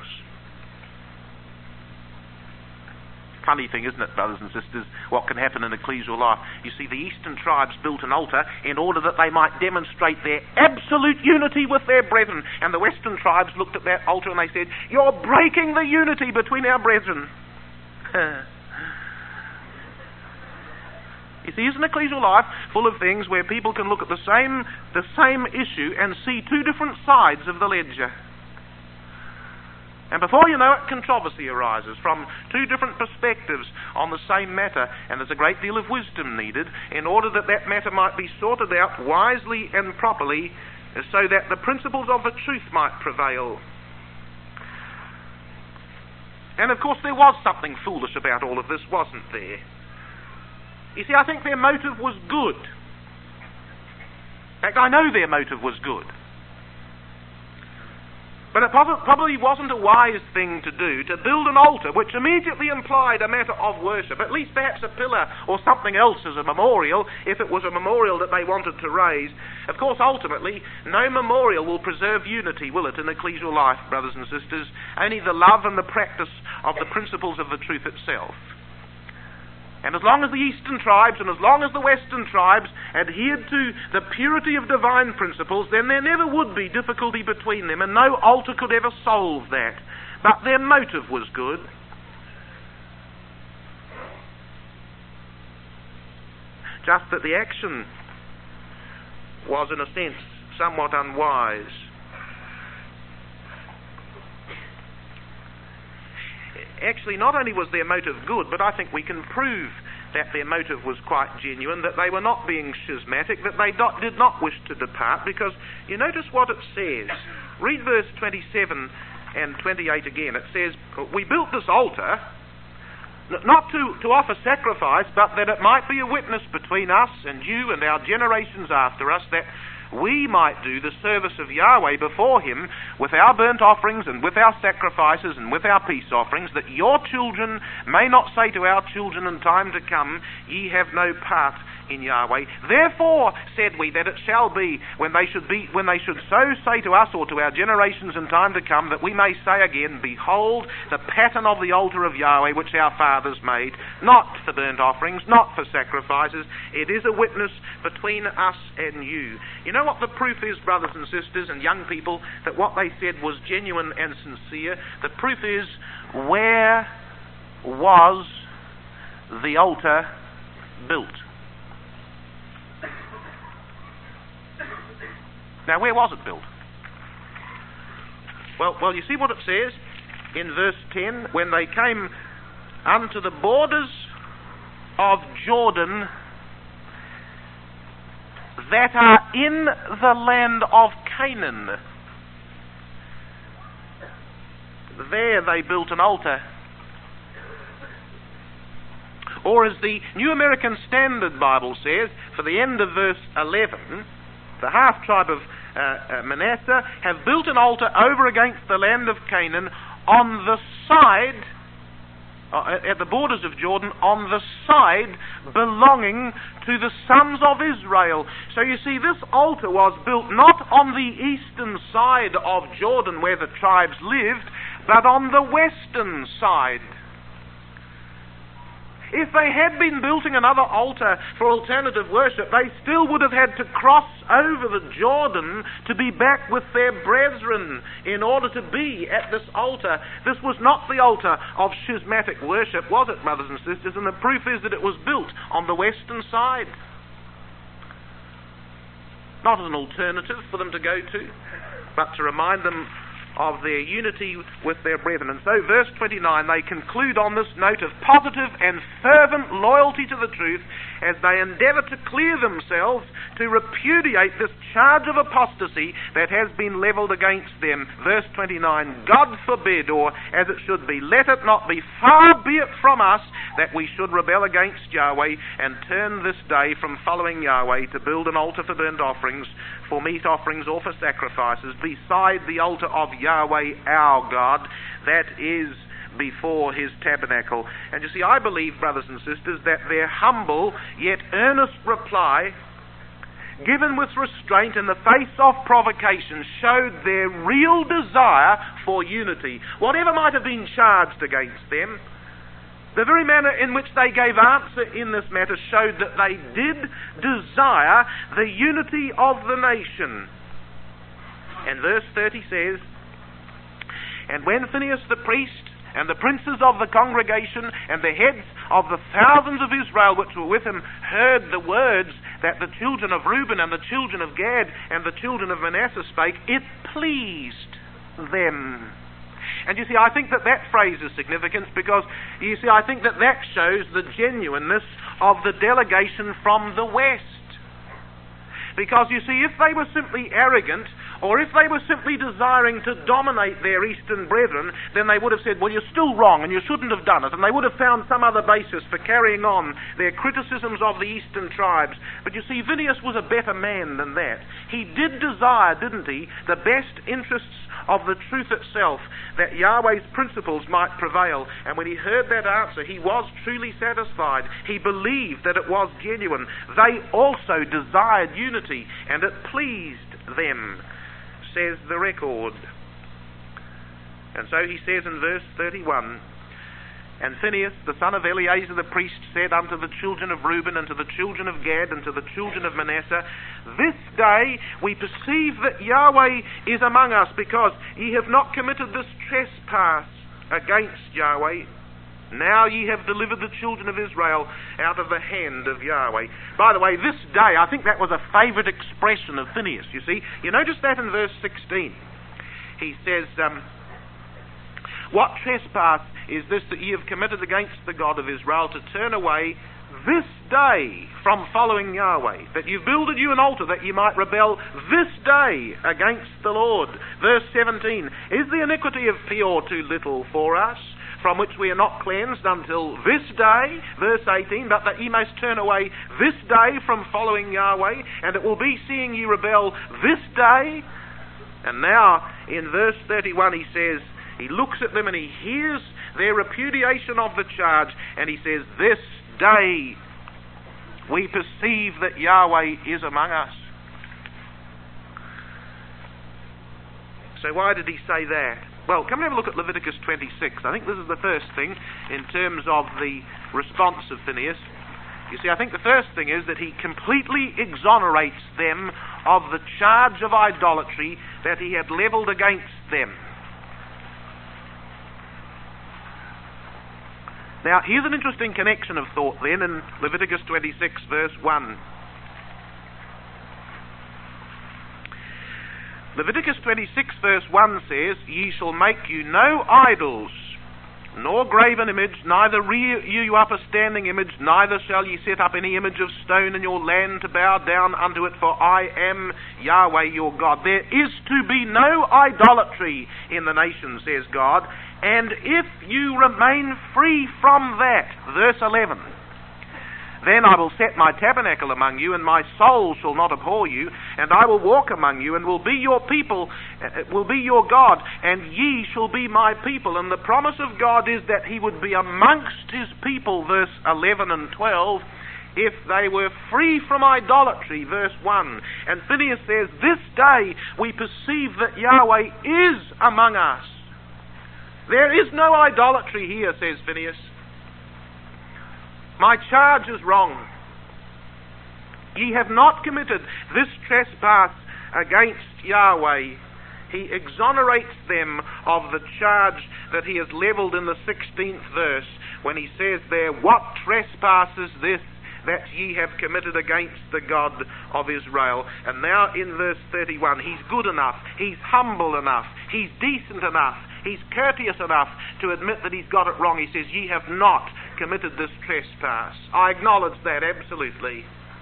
Funny thing, isn't it, brothers and sisters, what can happen in ecclesial life? You see, the eastern tribes built an altar in order that they might demonstrate their absolute unity with their brethren, and the western tribes looked at that altar and they said, you're breaking the unity between our brethren. You see, isn't ecclesial life full of things where people can look at the same, the same issue and see two different sides of the ledger? And before you know it, controversy arises from two different perspectives on the same matter, and there's a great deal of wisdom needed in order that that matter might be sorted out wisely and properly, so that the principles of the truth might prevail. And of course there was something foolish about all of this, wasn't there? You see, I think their motive was good. In fact, I know their motive was good. But it probably wasn't a wise thing to do, to build an altar which immediately implied a matter of worship, at least perhaps a pillar or something else as a memorial, if it was a memorial that they wanted to raise. Of course, ultimately, no memorial will preserve unity, will it, in ecclesial life, brothers and sisters? Only the love and the practice of the principles of the truth itself. And as long as the eastern tribes and as long as the western tribes adhered to the purity of divine principles, then there never would be difficulty between them, and no altar could ever solve that. But their motive was good. Just that the action was, in a sense, somewhat unwise. Actually, not only was their motive good, but I think we can prove that their motive was quite genuine, that they were not being schismatic, that they not, did not wish to depart, because you notice what it says. Read verse twenty-seven and twenty-eight again. It says, we built this altar not to, to offer sacrifice, but that it might be a witness between us and you and our generations after us, that we might do the service of Yahweh before him with our burnt offerings and with our sacrifices and with our peace offerings, that your children may not say to our children in time to come, ye have no part in Yahweh. Therefore, said we, that it shall be when they should be when they should so say to us or to our generations in time to come, that we may say again, behold the pattern of the altar of Yahweh which our fathers made, not for burnt offerings, not for sacrifices. It is a witness between us and you. You know what the proof is, brothers and sisters and young people, that what they said was genuine and sincere? The proof is, where was the altar built? Now, where was it built? Well, well, you see what it says in verse ten? When they came unto the borders of Jordan that are in the land of Canaan, there they built an altar. Or as the New American Standard Bible says, for the end of verse eleven, the half-tribe of uh, uh, Manasseh have built an altar over against the land of Canaan on the side, uh, at the borders of Jordan, on the side belonging to the sons of Israel. So you see, this altar was built not on the eastern side of Jordan where the tribes lived, but on the western side. If they had been building another altar for alternative worship, they still would have had to cross over the Jordan to be back with their brethren in order to be at this altar. This was not the altar of schismatic worship, was it, brothers and sisters? And the proof is that it was built on the western side. Not as an alternative for them to go to, but to remind them of their unity with their brethren. And so verse twenty-nine, they conclude on this note of positive and fervent loyalty to the truth as they endeavour to clear themselves to repudiate this charge of apostasy that has been levelled against them. Verse twenty-nine, God forbid, or as it should be, let it not be, far be it from us that we should rebel against Yahweh and turn this day from following Yahweh to build an altar for burnt offerings, for meat offerings or for sacrifices, beside the altar of Yahweh our God, that is before his tabernacle. And you see, I believe, brothers and sisters, that their humble yet earnest reply, given with restraint in the face of provocation, showed their real desire for unity. Whatever might have been charged against them, the very manner in which they gave answer in this matter showed that they did desire the unity of the nation. And verse thirty says, and when Phinehas the priest and the princes of the congregation and the heads of the thousands of Israel which were with him heard the words that the children of Reuben and the children of Gad and the children of Manasseh spake, it pleased them. And you see, I think that that phrase is significant because, you see, I think that that shows the genuineness of the delegation from the West. Because, you see, if they were simply arrogant, or if they were simply desiring to dominate their eastern brethren, then they would have said, well, you're still wrong and you shouldn't have done it. And they would have found some other basis for carrying on their criticisms of the eastern tribes. But you see, Phinehas was a better man than that. He did desire, didn't he, the best interests of the truth itself, that Yahweh's principles might prevail. And when he heard that answer, he was truly satisfied. He believed that it was genuine. They also desired unity, and it pleased them, says the record. And so he says in verse thirty-one, and Phinehas, the son of Eleazar the priest, said unto the children of Reuben and to the children of Gad and to the children of Manasseh, this day we perceive that Yahweh is among us, because ye have not committed this trespass against Yahweh. Now ye have delivered the children of Israel out of the hand of Yahweh. By the way, this day, I think that was a favourite expression of Phinehas, you see. You notice that in verse sixteen. He says, um, what trespass is this that ye have committed against the God of Israel, to turn away this day from following Yahweh, that you've builded you an altar that ye might rebel this day against the Lord. Verse seventeen, is the iniquity of Peor too little for us, from which we are not cleansed until this day? Verse eighteen, but that ye must turn away this day from following Yahweh, and it will be seeing ye rebel this day. And now in verse thirty-one he says, he looks at them and he hears their repudiation of the charge, and he says, this day we perceive that Yahweh is among us. So why did he say that? Well, come and have a look at Leviticus twenty-six. I think this is the first thing in terms of the response of Phinehas. You see, I think the first thing is that he completely exonerates them of the charge of idolatry that he had levelled against them. Now, here's an interesting connection of thought then in Leviticus twenty-six, verse one. Leviticus twenty-six verse one says, "Ye shall make you no idols, nor graven image, neither rear you up a standing image, neither shall ye set up any image of stone in your land to bow down unto it, for I am Yahweh your God." There is to be no idolatry in the nation, says God, and if you remain free from that, verse eleven, "Then I will set my tabernacle among you, and my soul shall not abhor you, and I will walk among you, and will be your people, will be your God, and ye shall be my people." And the promise of God is that he would be amongst his people, verse eleven and twelve, if they were free from idolatry, verse one. And Phinehas says, "This day we perceive that Yahweh is among us." There is no idolatry here, says Phinehas. "My charge is wrong. Ye have not committed this trespass against Yahweh." He exonerates them of the charge that he has levelled in the sixteenth verse when he says there, "What trespass is this that ye have committed against the God of Israel?" And now in verse thirty-one, he's good enough, he's humble enough, he's decent enough, he's courteous enough to admit that he's got it wrong. He says, "Ye have not committed this trespass." I acknowledge that, absolutely.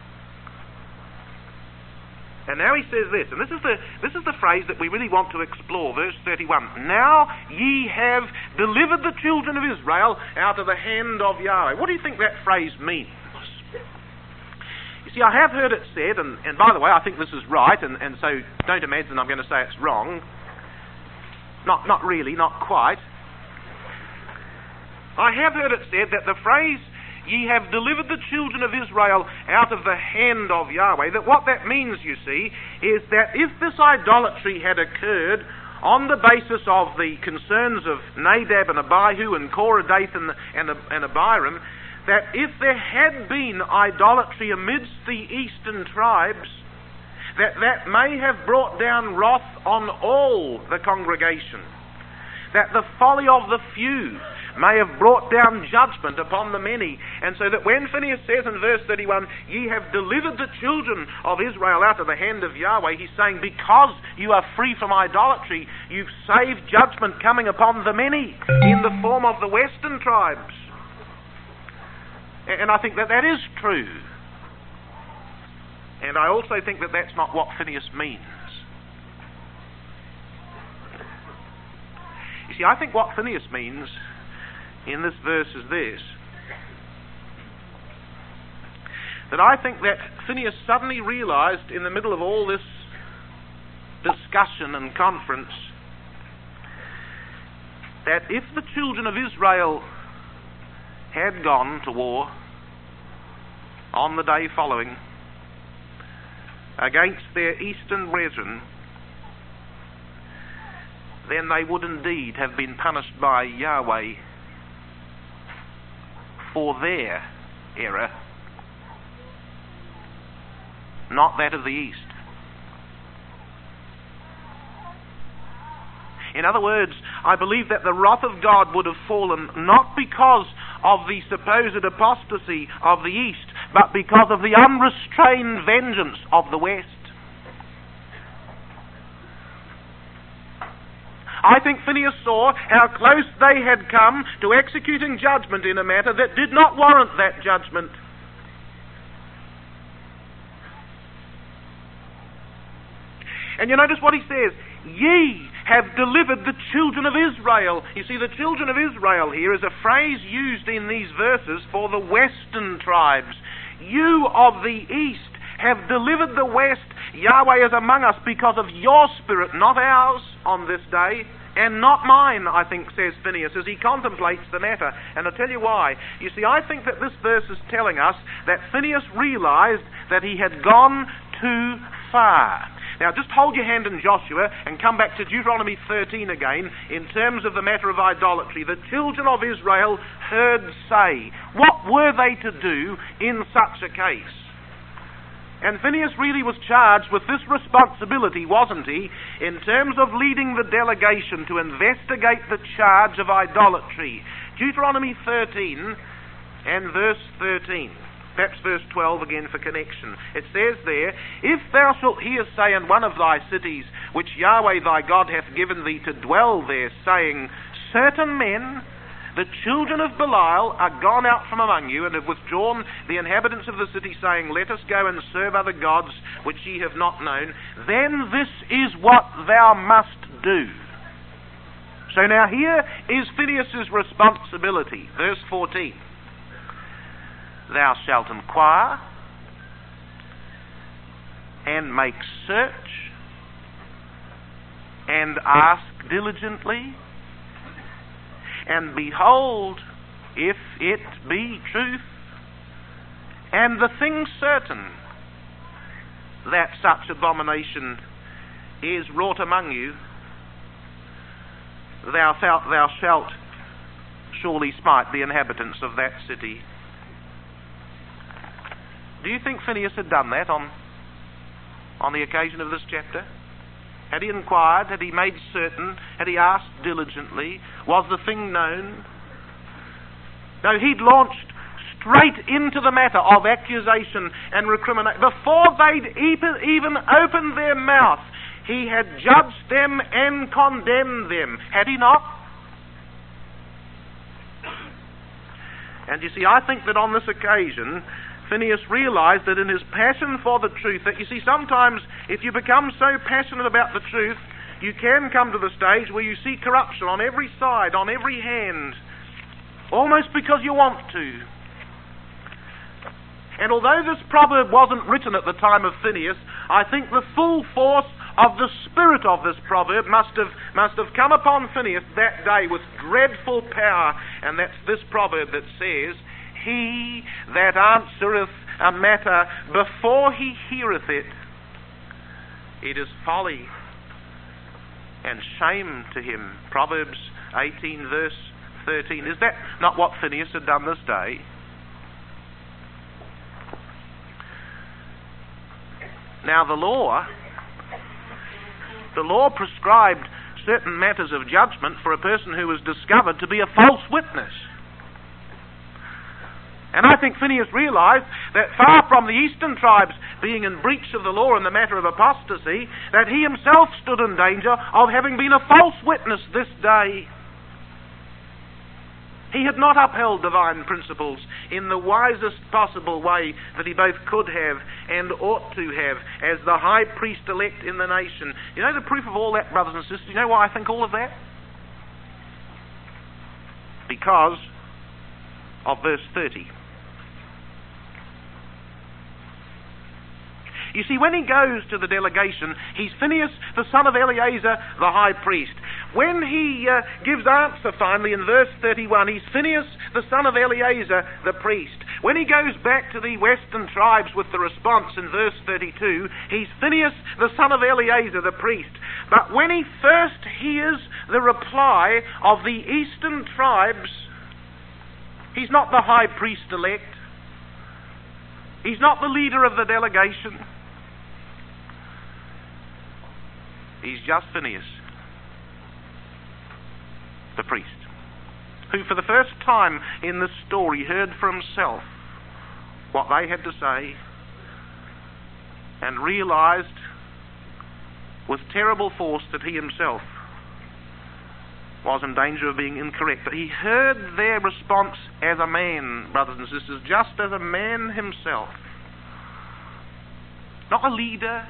And now he says this, and this is the this is the phrase that we really want to explore, verse thirty-one. "Now ye have delivered the children of Israel out of the hand of Yahweh." What do you think that phrase means? You see, I have heard it said, and, and by the way, I think this is right, and, and so don't imagine I'm going to say it's wrong. Not, not really, not quite. I have heard it said that the phrase, "Ye have delivered the children of Israel out of the hand of Yahweh," that what that means, you see, is that if this idolatry had occurred on the basis of the concerns of Nadab and Abihu and Korah, Dathan and, and Abiram, that if there had been idolatry amidst the eastern tribes, that that may have brought down wrath on all the congregation, that the folly of the few may have brought down judgment upon the many. And so that when Phinehas says in verse thirty-one, "Ye have delivered the children of Israel out of the hand of Yahweh," he's saying because you are free from idolatry, you've saved judgment coming upon the many in the form of the western tribes. And I think that that is true. And I also think that that's not what Phinehas means. You see, I think what Phinehas means in this verse is this: that I think that Phinehas suddenly realized in the middle of all this discussion and conference that if the children of Israel had gone to war on the day following against their eastern brethren, then they would indeed have been punished by Yahweh for their error, not that of the east. In other words, I believe that the wrath of God would have fallen not because of the supposed apostasy of the east, but because of the unrestrained vengeance of the west. I think Phinehas saw how close they had come to executing judgment in a matter that did not warrant that judgment. And you notice what he says, "Ye have delivered the children of Israel." You see, the children of Israel here is a phrase used in these verses for the western tribes. You of the east have delivered the west. Yahweh is among us because of your spirit, not ours, on this day, and not mine, I think, says Phinehas, as he contemplates the matter. And I'll tell you why. You see, I think that this verse is telling us that Phinehas realized that he had gone too far. Now, just hold your hand in Joshua and come back to Deuteronomy thirteen again in terms of the matter of idolatry. The children of Israel heard say, what were they to do in such a case? And Phinehas really was charged with this responsibility, wasn't he, in terms of leading the delegation to investigate the charge of idolatry. Deuteronomy thirteen and verse thirteen. Perhaps verse twelve again for connection. It says there, if thou shalt hear say in one of thy cities, which Yahweh thy God hath given thee to dwell there, saying, certain men, the children of Belial, are gone out from among you, and have withdrawn the inhabitants of the city, saying, let us go and serve other gods which ye have not known, then this is what thou must do. So now here is Phinehas' responsibility. Verse fourteen. Thou shalt inquire and make search and ask diligently, and behold, if it be truth, and the thing certain that such abomination is wrought among you, thou shalt, thou shalt surely smite the inhabitants of that city. Do you think Phinehas had done that on, on the occasion of this chapter? Had he inquired? Had he made certain? Had he asked diligently? Was the thing known? No, he'd launched straight into the matter of accusation and recrimination. Before they'd even opened their mouth, he had judged them and condemned them. Had he not? And you see, I think that on this occasion, Phinehas realized that in his passion for the truth, that you see, sometimes if you become so passionate about the truth, you can come to the stage where you see corruption on every side, on every hand, almost because you want to. And although this proverb wasn't written at the time of Phinehas, I think the full force of the spirit of this proverb must have must have come upon Phinehas that day with dreadful power, and that's this proverb that says, he that answereth a matter before he heareth it, it is folly and shame to him. Proverbs eighteen verse thirteen. Is that not what Phinehas had done this day? Now the law, the law prescribed certain matters of judgment for a person who was discovered to be a false witness. And I think Phinehas realized that far from the eastern tribes being in breach of the law in the matter of apostasy, that he himself stood in danger of having been a false witness this day. He had not upheld divine principles in the wisest possible way that he both could have and ought to have as the high priest elect in the nation. You know the proof of all that, brothers and sisters? You know why I think all of that? Because of verse thirty. You see, when he goes to the delegation, he's Phinehas, the son of Eleazar, the high priest. When he uh, gives answer finally in verse thirty-one, he's Phinehas, the son of Eleazar, the priest. When he goes back to the western tribes with the response in verse thirty-two, he's Phinehas, the son of Eleazar, the priest. But when he first hears the reply of the eastern tribes, he's not the high priest elect. He's not the leader of the delegation. He's just Phinehas, the priest, who for the first time in this story heard for himself what they had to say and realized with terrible force that he himself was in danger of being incorrect. But he heard their response as a man, brothers and sisters, just as a man himself. Not a leader,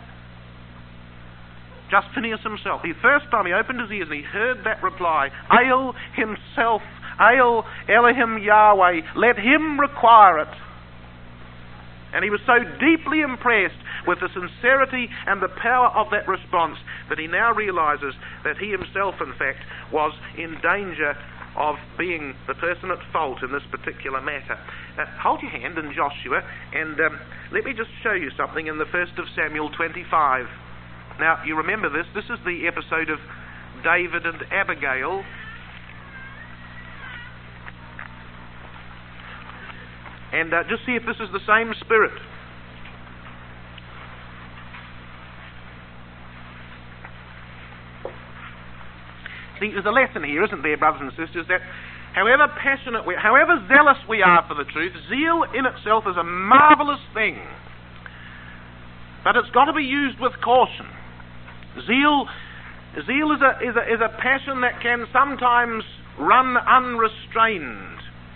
just Phinehas himself. The first time he opened his ears and he heard that reply, Ail himself, Ail Elohim Yahweh, let him require it. And he was so deeply impressed with the sincerity and the power of that response that he now realizes that he himself, in fact, was in danger of being the person at fault in this particular matter. Uh, hold your hand in Joshua, and um, let me just show you something in the first of Samuel twenty-five. Now, you remember this. This is the episode of David and Abigail. And uh, just see if this is the same spirit. See, there's a lesson here, isn't there, brothers and sisters, that however passionate we are, however zealous we are for the truth, zeal in itself is a marvellous thing. But it's got to be used with caution. Zeal, zeal is a, is a, is a passion that can sometimes run unrestrained.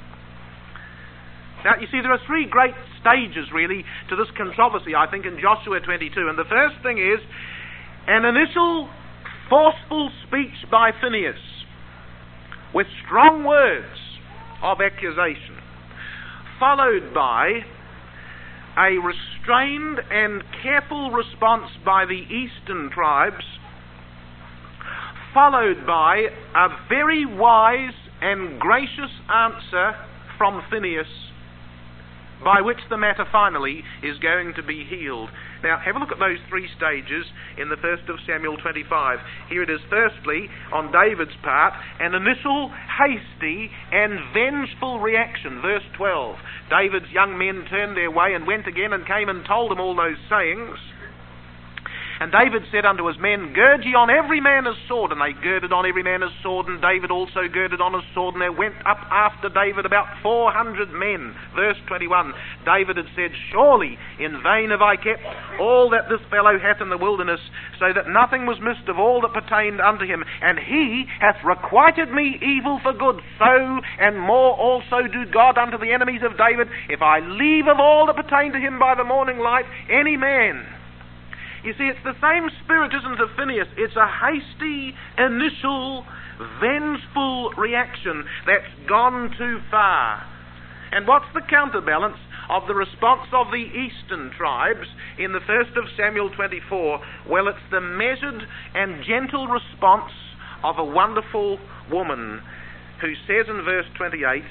Now, you see, there are three great stages, really, to this controversy, I think, in Joshua twenty-two. And the first thing is an initial forceful speech by Phinehas with strong words of accusation, followed by a restrained and careful response by the eastern tribes, followed by a very wise and gracious answer from Phinehas, by which the matter finally is going to be healed. Now, have a look at those three stages in the first of Samuel twenty-five. Here it is, firstly, on David's part, an initial hasty and vengeful reaction. Verse twelve. David's young men turned their way and went again and came and told him all those sayings. And David said unto his men, Gird ye on every man his sword. And they girded on every man his sword, and David also girded on his sword. And there went up after David about four hundred men. Verse twenty-one, David had said, Surely in vain have I kept all that this fellow hath in the wilderness, so that nothing was missed of all that pertained unto him. And he hath requited me evil for good. So and more also do God unto the enemies of David, if I leave of all that pertain to him by the morning light any man. You see, it's the same spirit, isn't it, of Phinehas? It's a hasty, initial, vengeful reaction that's gone too far. And what's the counterbalance of the response of the eastern tribes in the first of Samuel twenty-four? Well, it's the measured and gentle response of a wonderful woman who says in verse twenty-eight,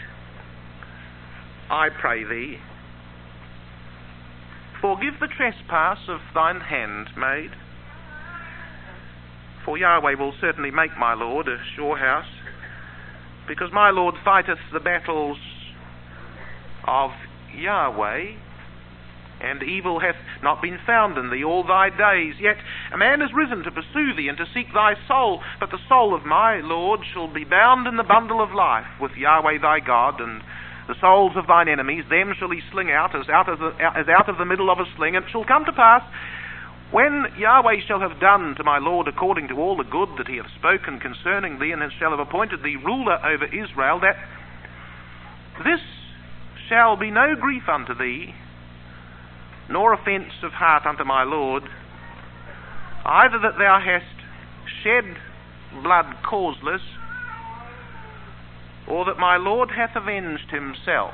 I pray thee, forgive the trespass of thine handmaid, for Yahweh will certainly make my Lord a sure house, because my Lord fighteth the battles of Yahweh, and evil hath not been found in thee all thy days. Yet a man is risen to pursue thee and to seek thy soul, but the soul of my Lord shall be bound in the bundle of life with Yahweh thy God, and the souls of thine enemies, them shall he sling out as out of the, as out of the middle of a sling. And it shall come to pass, when Yahweh shall have done to my Lord according to all the good that he hath spoken concerning thee, and shall have appointed thee ruler over Israel, that this shall be no grief unto thee, nor offence of heart unto my Lord, either that thou hast shed blood causeless, or that my Lord hath avenged himself.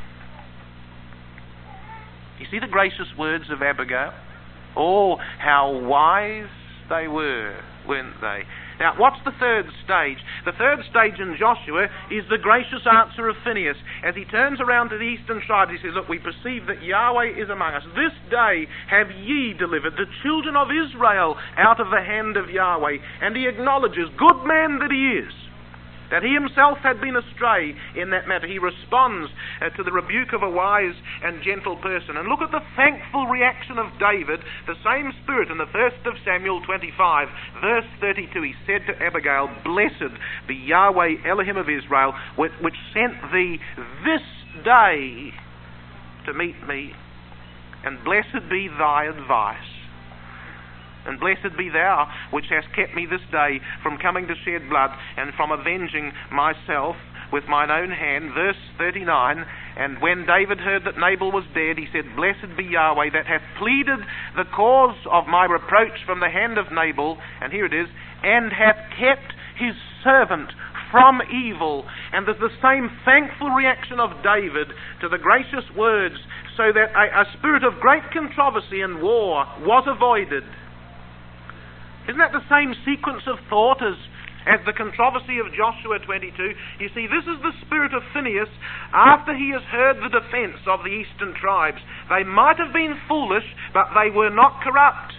You see the gracious words of Abigail? Oh, how wise they were, weren't they? Now, what's the third stage? The third stage in Joshua is the gracious answer of Phinehas. As he turns around to the eastern tribes, he says, Look, we perceive that Yahweh is among us. This day have ye delivered the children of Israel out of the hand of Yahweh. And he acknowledges, good man that he is, that he himself had been astray in that matter. He responds uh, to the rebuke of a wise and gentle person. And look at the thankful reaction of David, the same spirit in the first of Samuel twenty-five, verse thirty-two. He said to Abigail, Blessed be Yahweh Elohim of Israel, which, which sent thee this day to meet me, and blessed be thy advice. And blessed be thou, which hast kept me this day from coming to shed blood, and from avenging myself with mine own hand. Verse thirty-nine, and when David heard that Nabal was dead, he said, Blessed be Yahweh, that hath pleaded the cause of my reproach from the hand of Nabal, and here it is, and hath kept his servant from evil. And there's the same thankful reaction of David to the gracious words, so that a, a spirit of great controversy and war was avoided. Isn't that the same sequence of thought as, as the controversy of Joshua twenty-two? You see, this is the spirit of Phinehas after he has heard the defense of the eastern tribes. They might have been foolish, but they were not corrupt.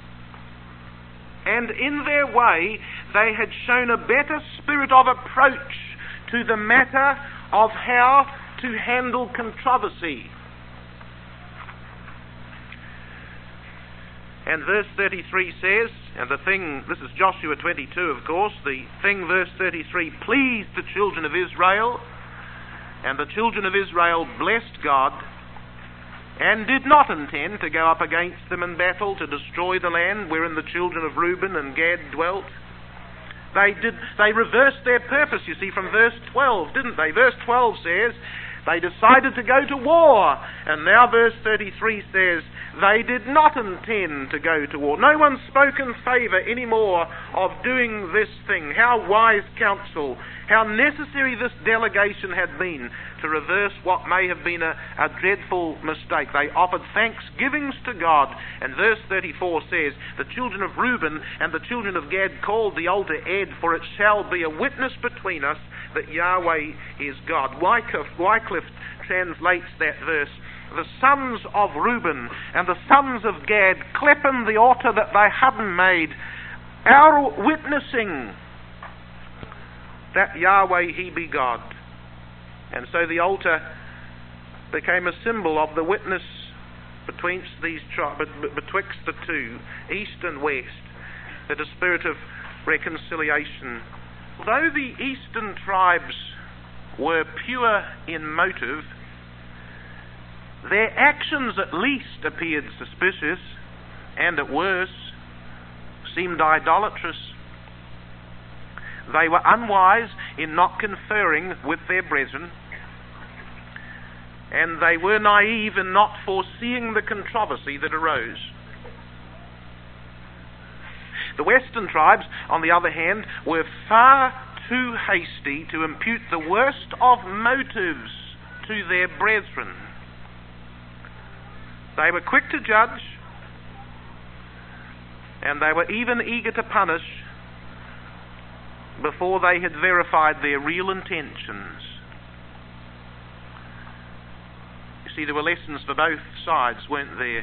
And in their way, they had shown a better spirit of approach to the matter of how to handle controversy. And verse thirty-three says, and the thing, this is Joshua twenty-two, of course, the thing, verse thirty-three, pleased the children of Israel, and the children of Israel blessed God, and did not intend to go up against them in battle to destroy the land wherein the children of Reuben and Gad dwelt. They did. They reversed their purpose, you see, from verse twelve, didn't they? Verse twelve says, they decided to go to war. And now verse thirty-three says, they did not intend to go to war. No one spoke in favour anymore of doing this thing. How wise counsel, how necessary this delegation had been to reverse what may have been a, a dreadful mistake. They offered thanksgivings to God. And verse thirty-four says, the children of Reuben and the children of Gad called the altar Ed, for it shall be a witness between us that Yahweh is God. Wycliffe, Wycliffe translates that verse, the sons of Reuben and the sons of Gad clepen the altar that they hadn't made, our witnessing that Yahweh he be God. And so the altar became a symbol of the witness betwixt these tri- betwixt the two, east and west, that a spirit of reconciliation. Though the eastern tribes were pure in motive, their actions at least appeared suspicious, and at worst seemed idolatrous. They were unwise in not conferring with their brethren, and they were naive in not foreseeing the controversy that arose. The western tribes, on the other hand, were far too hasty to impute the worst of motives to their brethren. They were quick to judge, and they were even eager to punish before they had verified their real intentions. You see, there were lessons for both sides, weren't there,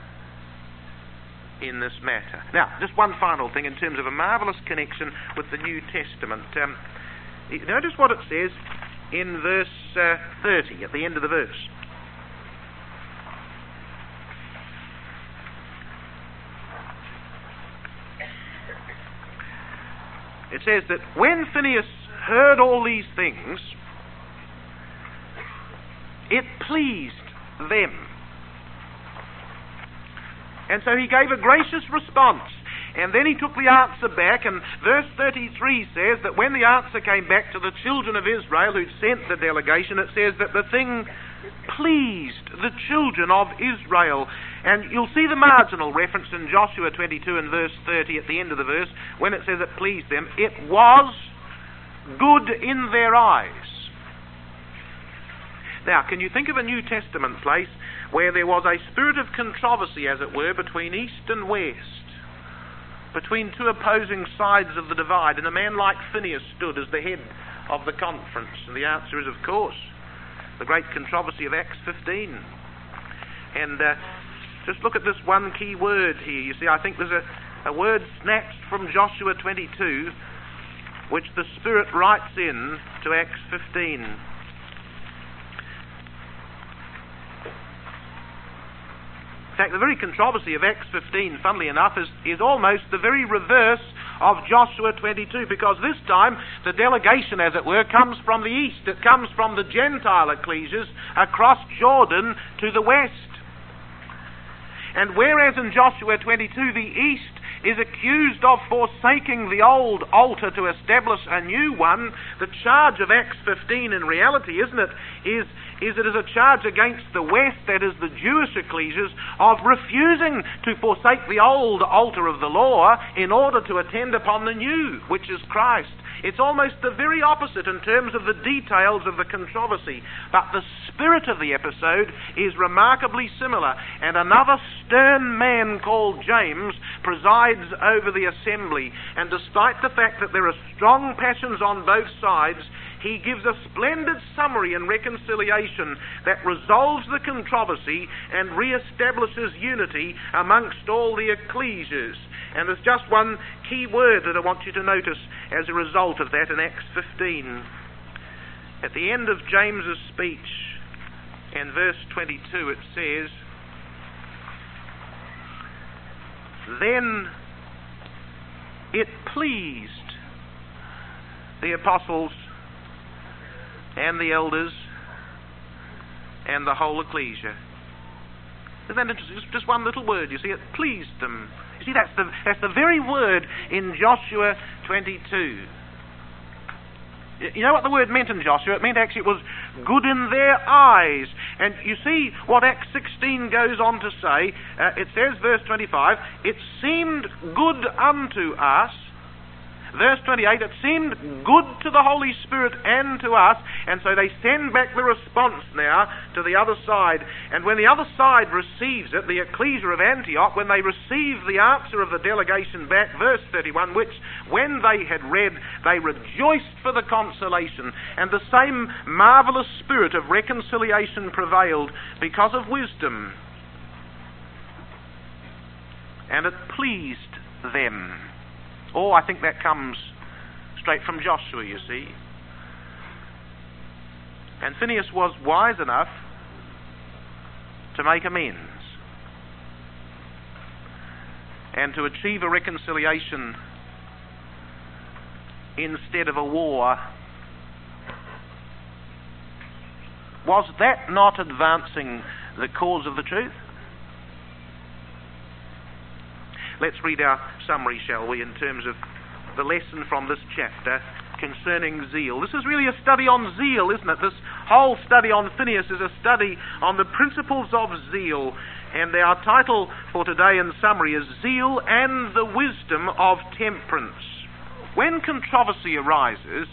in this matter. Now, just one final thing in terms of a marvellous connection with the New Testament. Um, notice what it says in verse uh, thirty, at the end of the verse. It says that when Phinehas heard all these things, it pleased them. And so he gave a gracious response. And then he took the answer back, and verse thirty-three says that when the answer came back to the children of Israel who'd sent the delegation, it says that the thing pleased the children of Israel. And you'll see the marginal reference in Joshua twenty-two and verse thirty at the end of the verse, when it says it pleased them. It was good in their eyes. Now, can you think of a New Testament place where there was a spirit of controversy, as it were, between east and west, between two opposing sides of the divide, and a man like Phinehas stood as the head of the conference? And the answer is, of course, the great controversy of Acts fifteen. And uh, just look at this one key word here. You see, I think there's a, a word snatched from Joshua twenty-two, which the Spirit writes in to Acts fifteen. In fact, the very controversy of Acts fifteen, funnily enough, is, is almost the very reverse of Joshua twenty-two, because this time the delegation, as it were, comes from the east. It comes from the Gentile ecclesias across Jordan to the west. And whereas in Joshua twenty-two the east is accused of forsaking the old altar to establish a new one, the charge of Acts fifteen in reality, isn't it, is, is it is a charge against the west, that is the Jewish ecclesias, of refusing to forsake the old altar of the law in order to attend upon the new, which is Christ. It's almost the very opposite in terms of the details of the controversy. But the spirit of the episode is remarkably similar. And another stern man called James presides over the assembly. And despite the fact that there are strong passions on both sides, he gives a splendid summary and reconciliation that resolves the controversy and re-establishes unity amongst all the ecclesias. And there's just one key word that I want you to notice as a result of that in Acts fifteen. At the end of James's speech, in verse twenty-two, it says, Then it pleased the apostles and the elders and the whole ecclesia. Isn't that interesting? Just, just one little word, you see, it pleased them. You see, that's the, that's the very word in Joshua twenty-two. You know what the word meant in Joshua? It meant actually it was good in their eyes. And you see what Acts sixteen goes on to say. Uh, it says, verse twenty-five, it seemed good unto us. Verse twenty-eight, it seemed good to the Holy Spirit and to us, and so they send back the response now to the other side. And when the other side receives it, the ecclesia of Antioch, when they receive the answer of the delegation back, verse thirty-one, which when they had read, they rejoiced for the consolation, and the same marvellous spirit of reconciliation prevailed because of wisdom. And it pleased them. Oh, I think that comes straight from Joshua, you see. And Phinehas was wise enough to make amends and to achieve a reconciliation instead of a war. Was that not advancing the cause of the truth? Let's read our summary, shall we, in terms of the lesson from this chapter concerning zeal. This is really a study on zeal, isn't it? This whole study on Phinehas is a study on the principles of zeal. And our title for today in summary is Zeal and the Wisdom of Temperance. When controversy arises,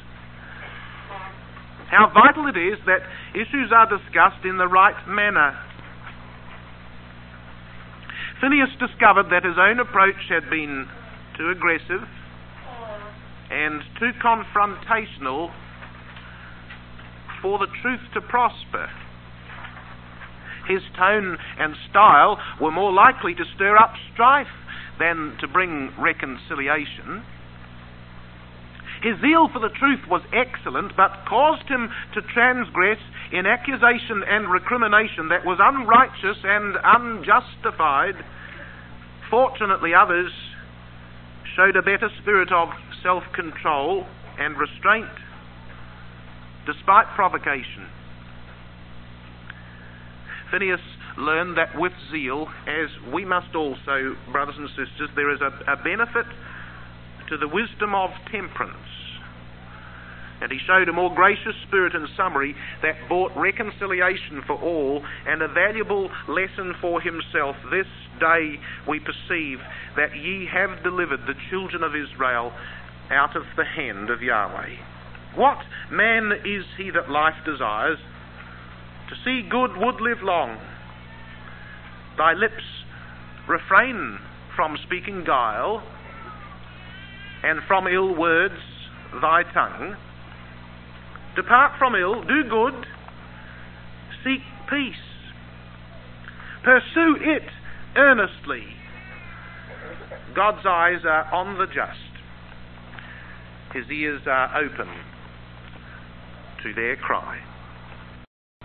how vital it is that issues are discussed in the right manner. Phinehas discovered that his own approach had been too aggressive and too confrontational for the truth to prosper. His tone and style were more likely to stir up strife than to bring reconciliation. His zeal for the truth was excellent, but caused him to transgress in accusation and recrimination that was unrighteous and unjustified. Fortunately, others showed a better spirit of self-control and restraint despite provocation. Phinehas learned that with zeal, as we must also, brothers and sisters, there is a, a benefit to the wisdom of temperance. And he showed a more gracious spirit in summary that brought reconciliation for all and a valuable lesson for himself. This day we perceive that ye have delivered the children of Israel out of the hand of Yahweh. What man is he that life desires? To see good would live long. Thy lips refrain from speaking guile, and from ill words thy tongue. Depart from ill, do good, seek peace. Pursue it earnestly. God's eyes are on the just. His ears are open to their cry.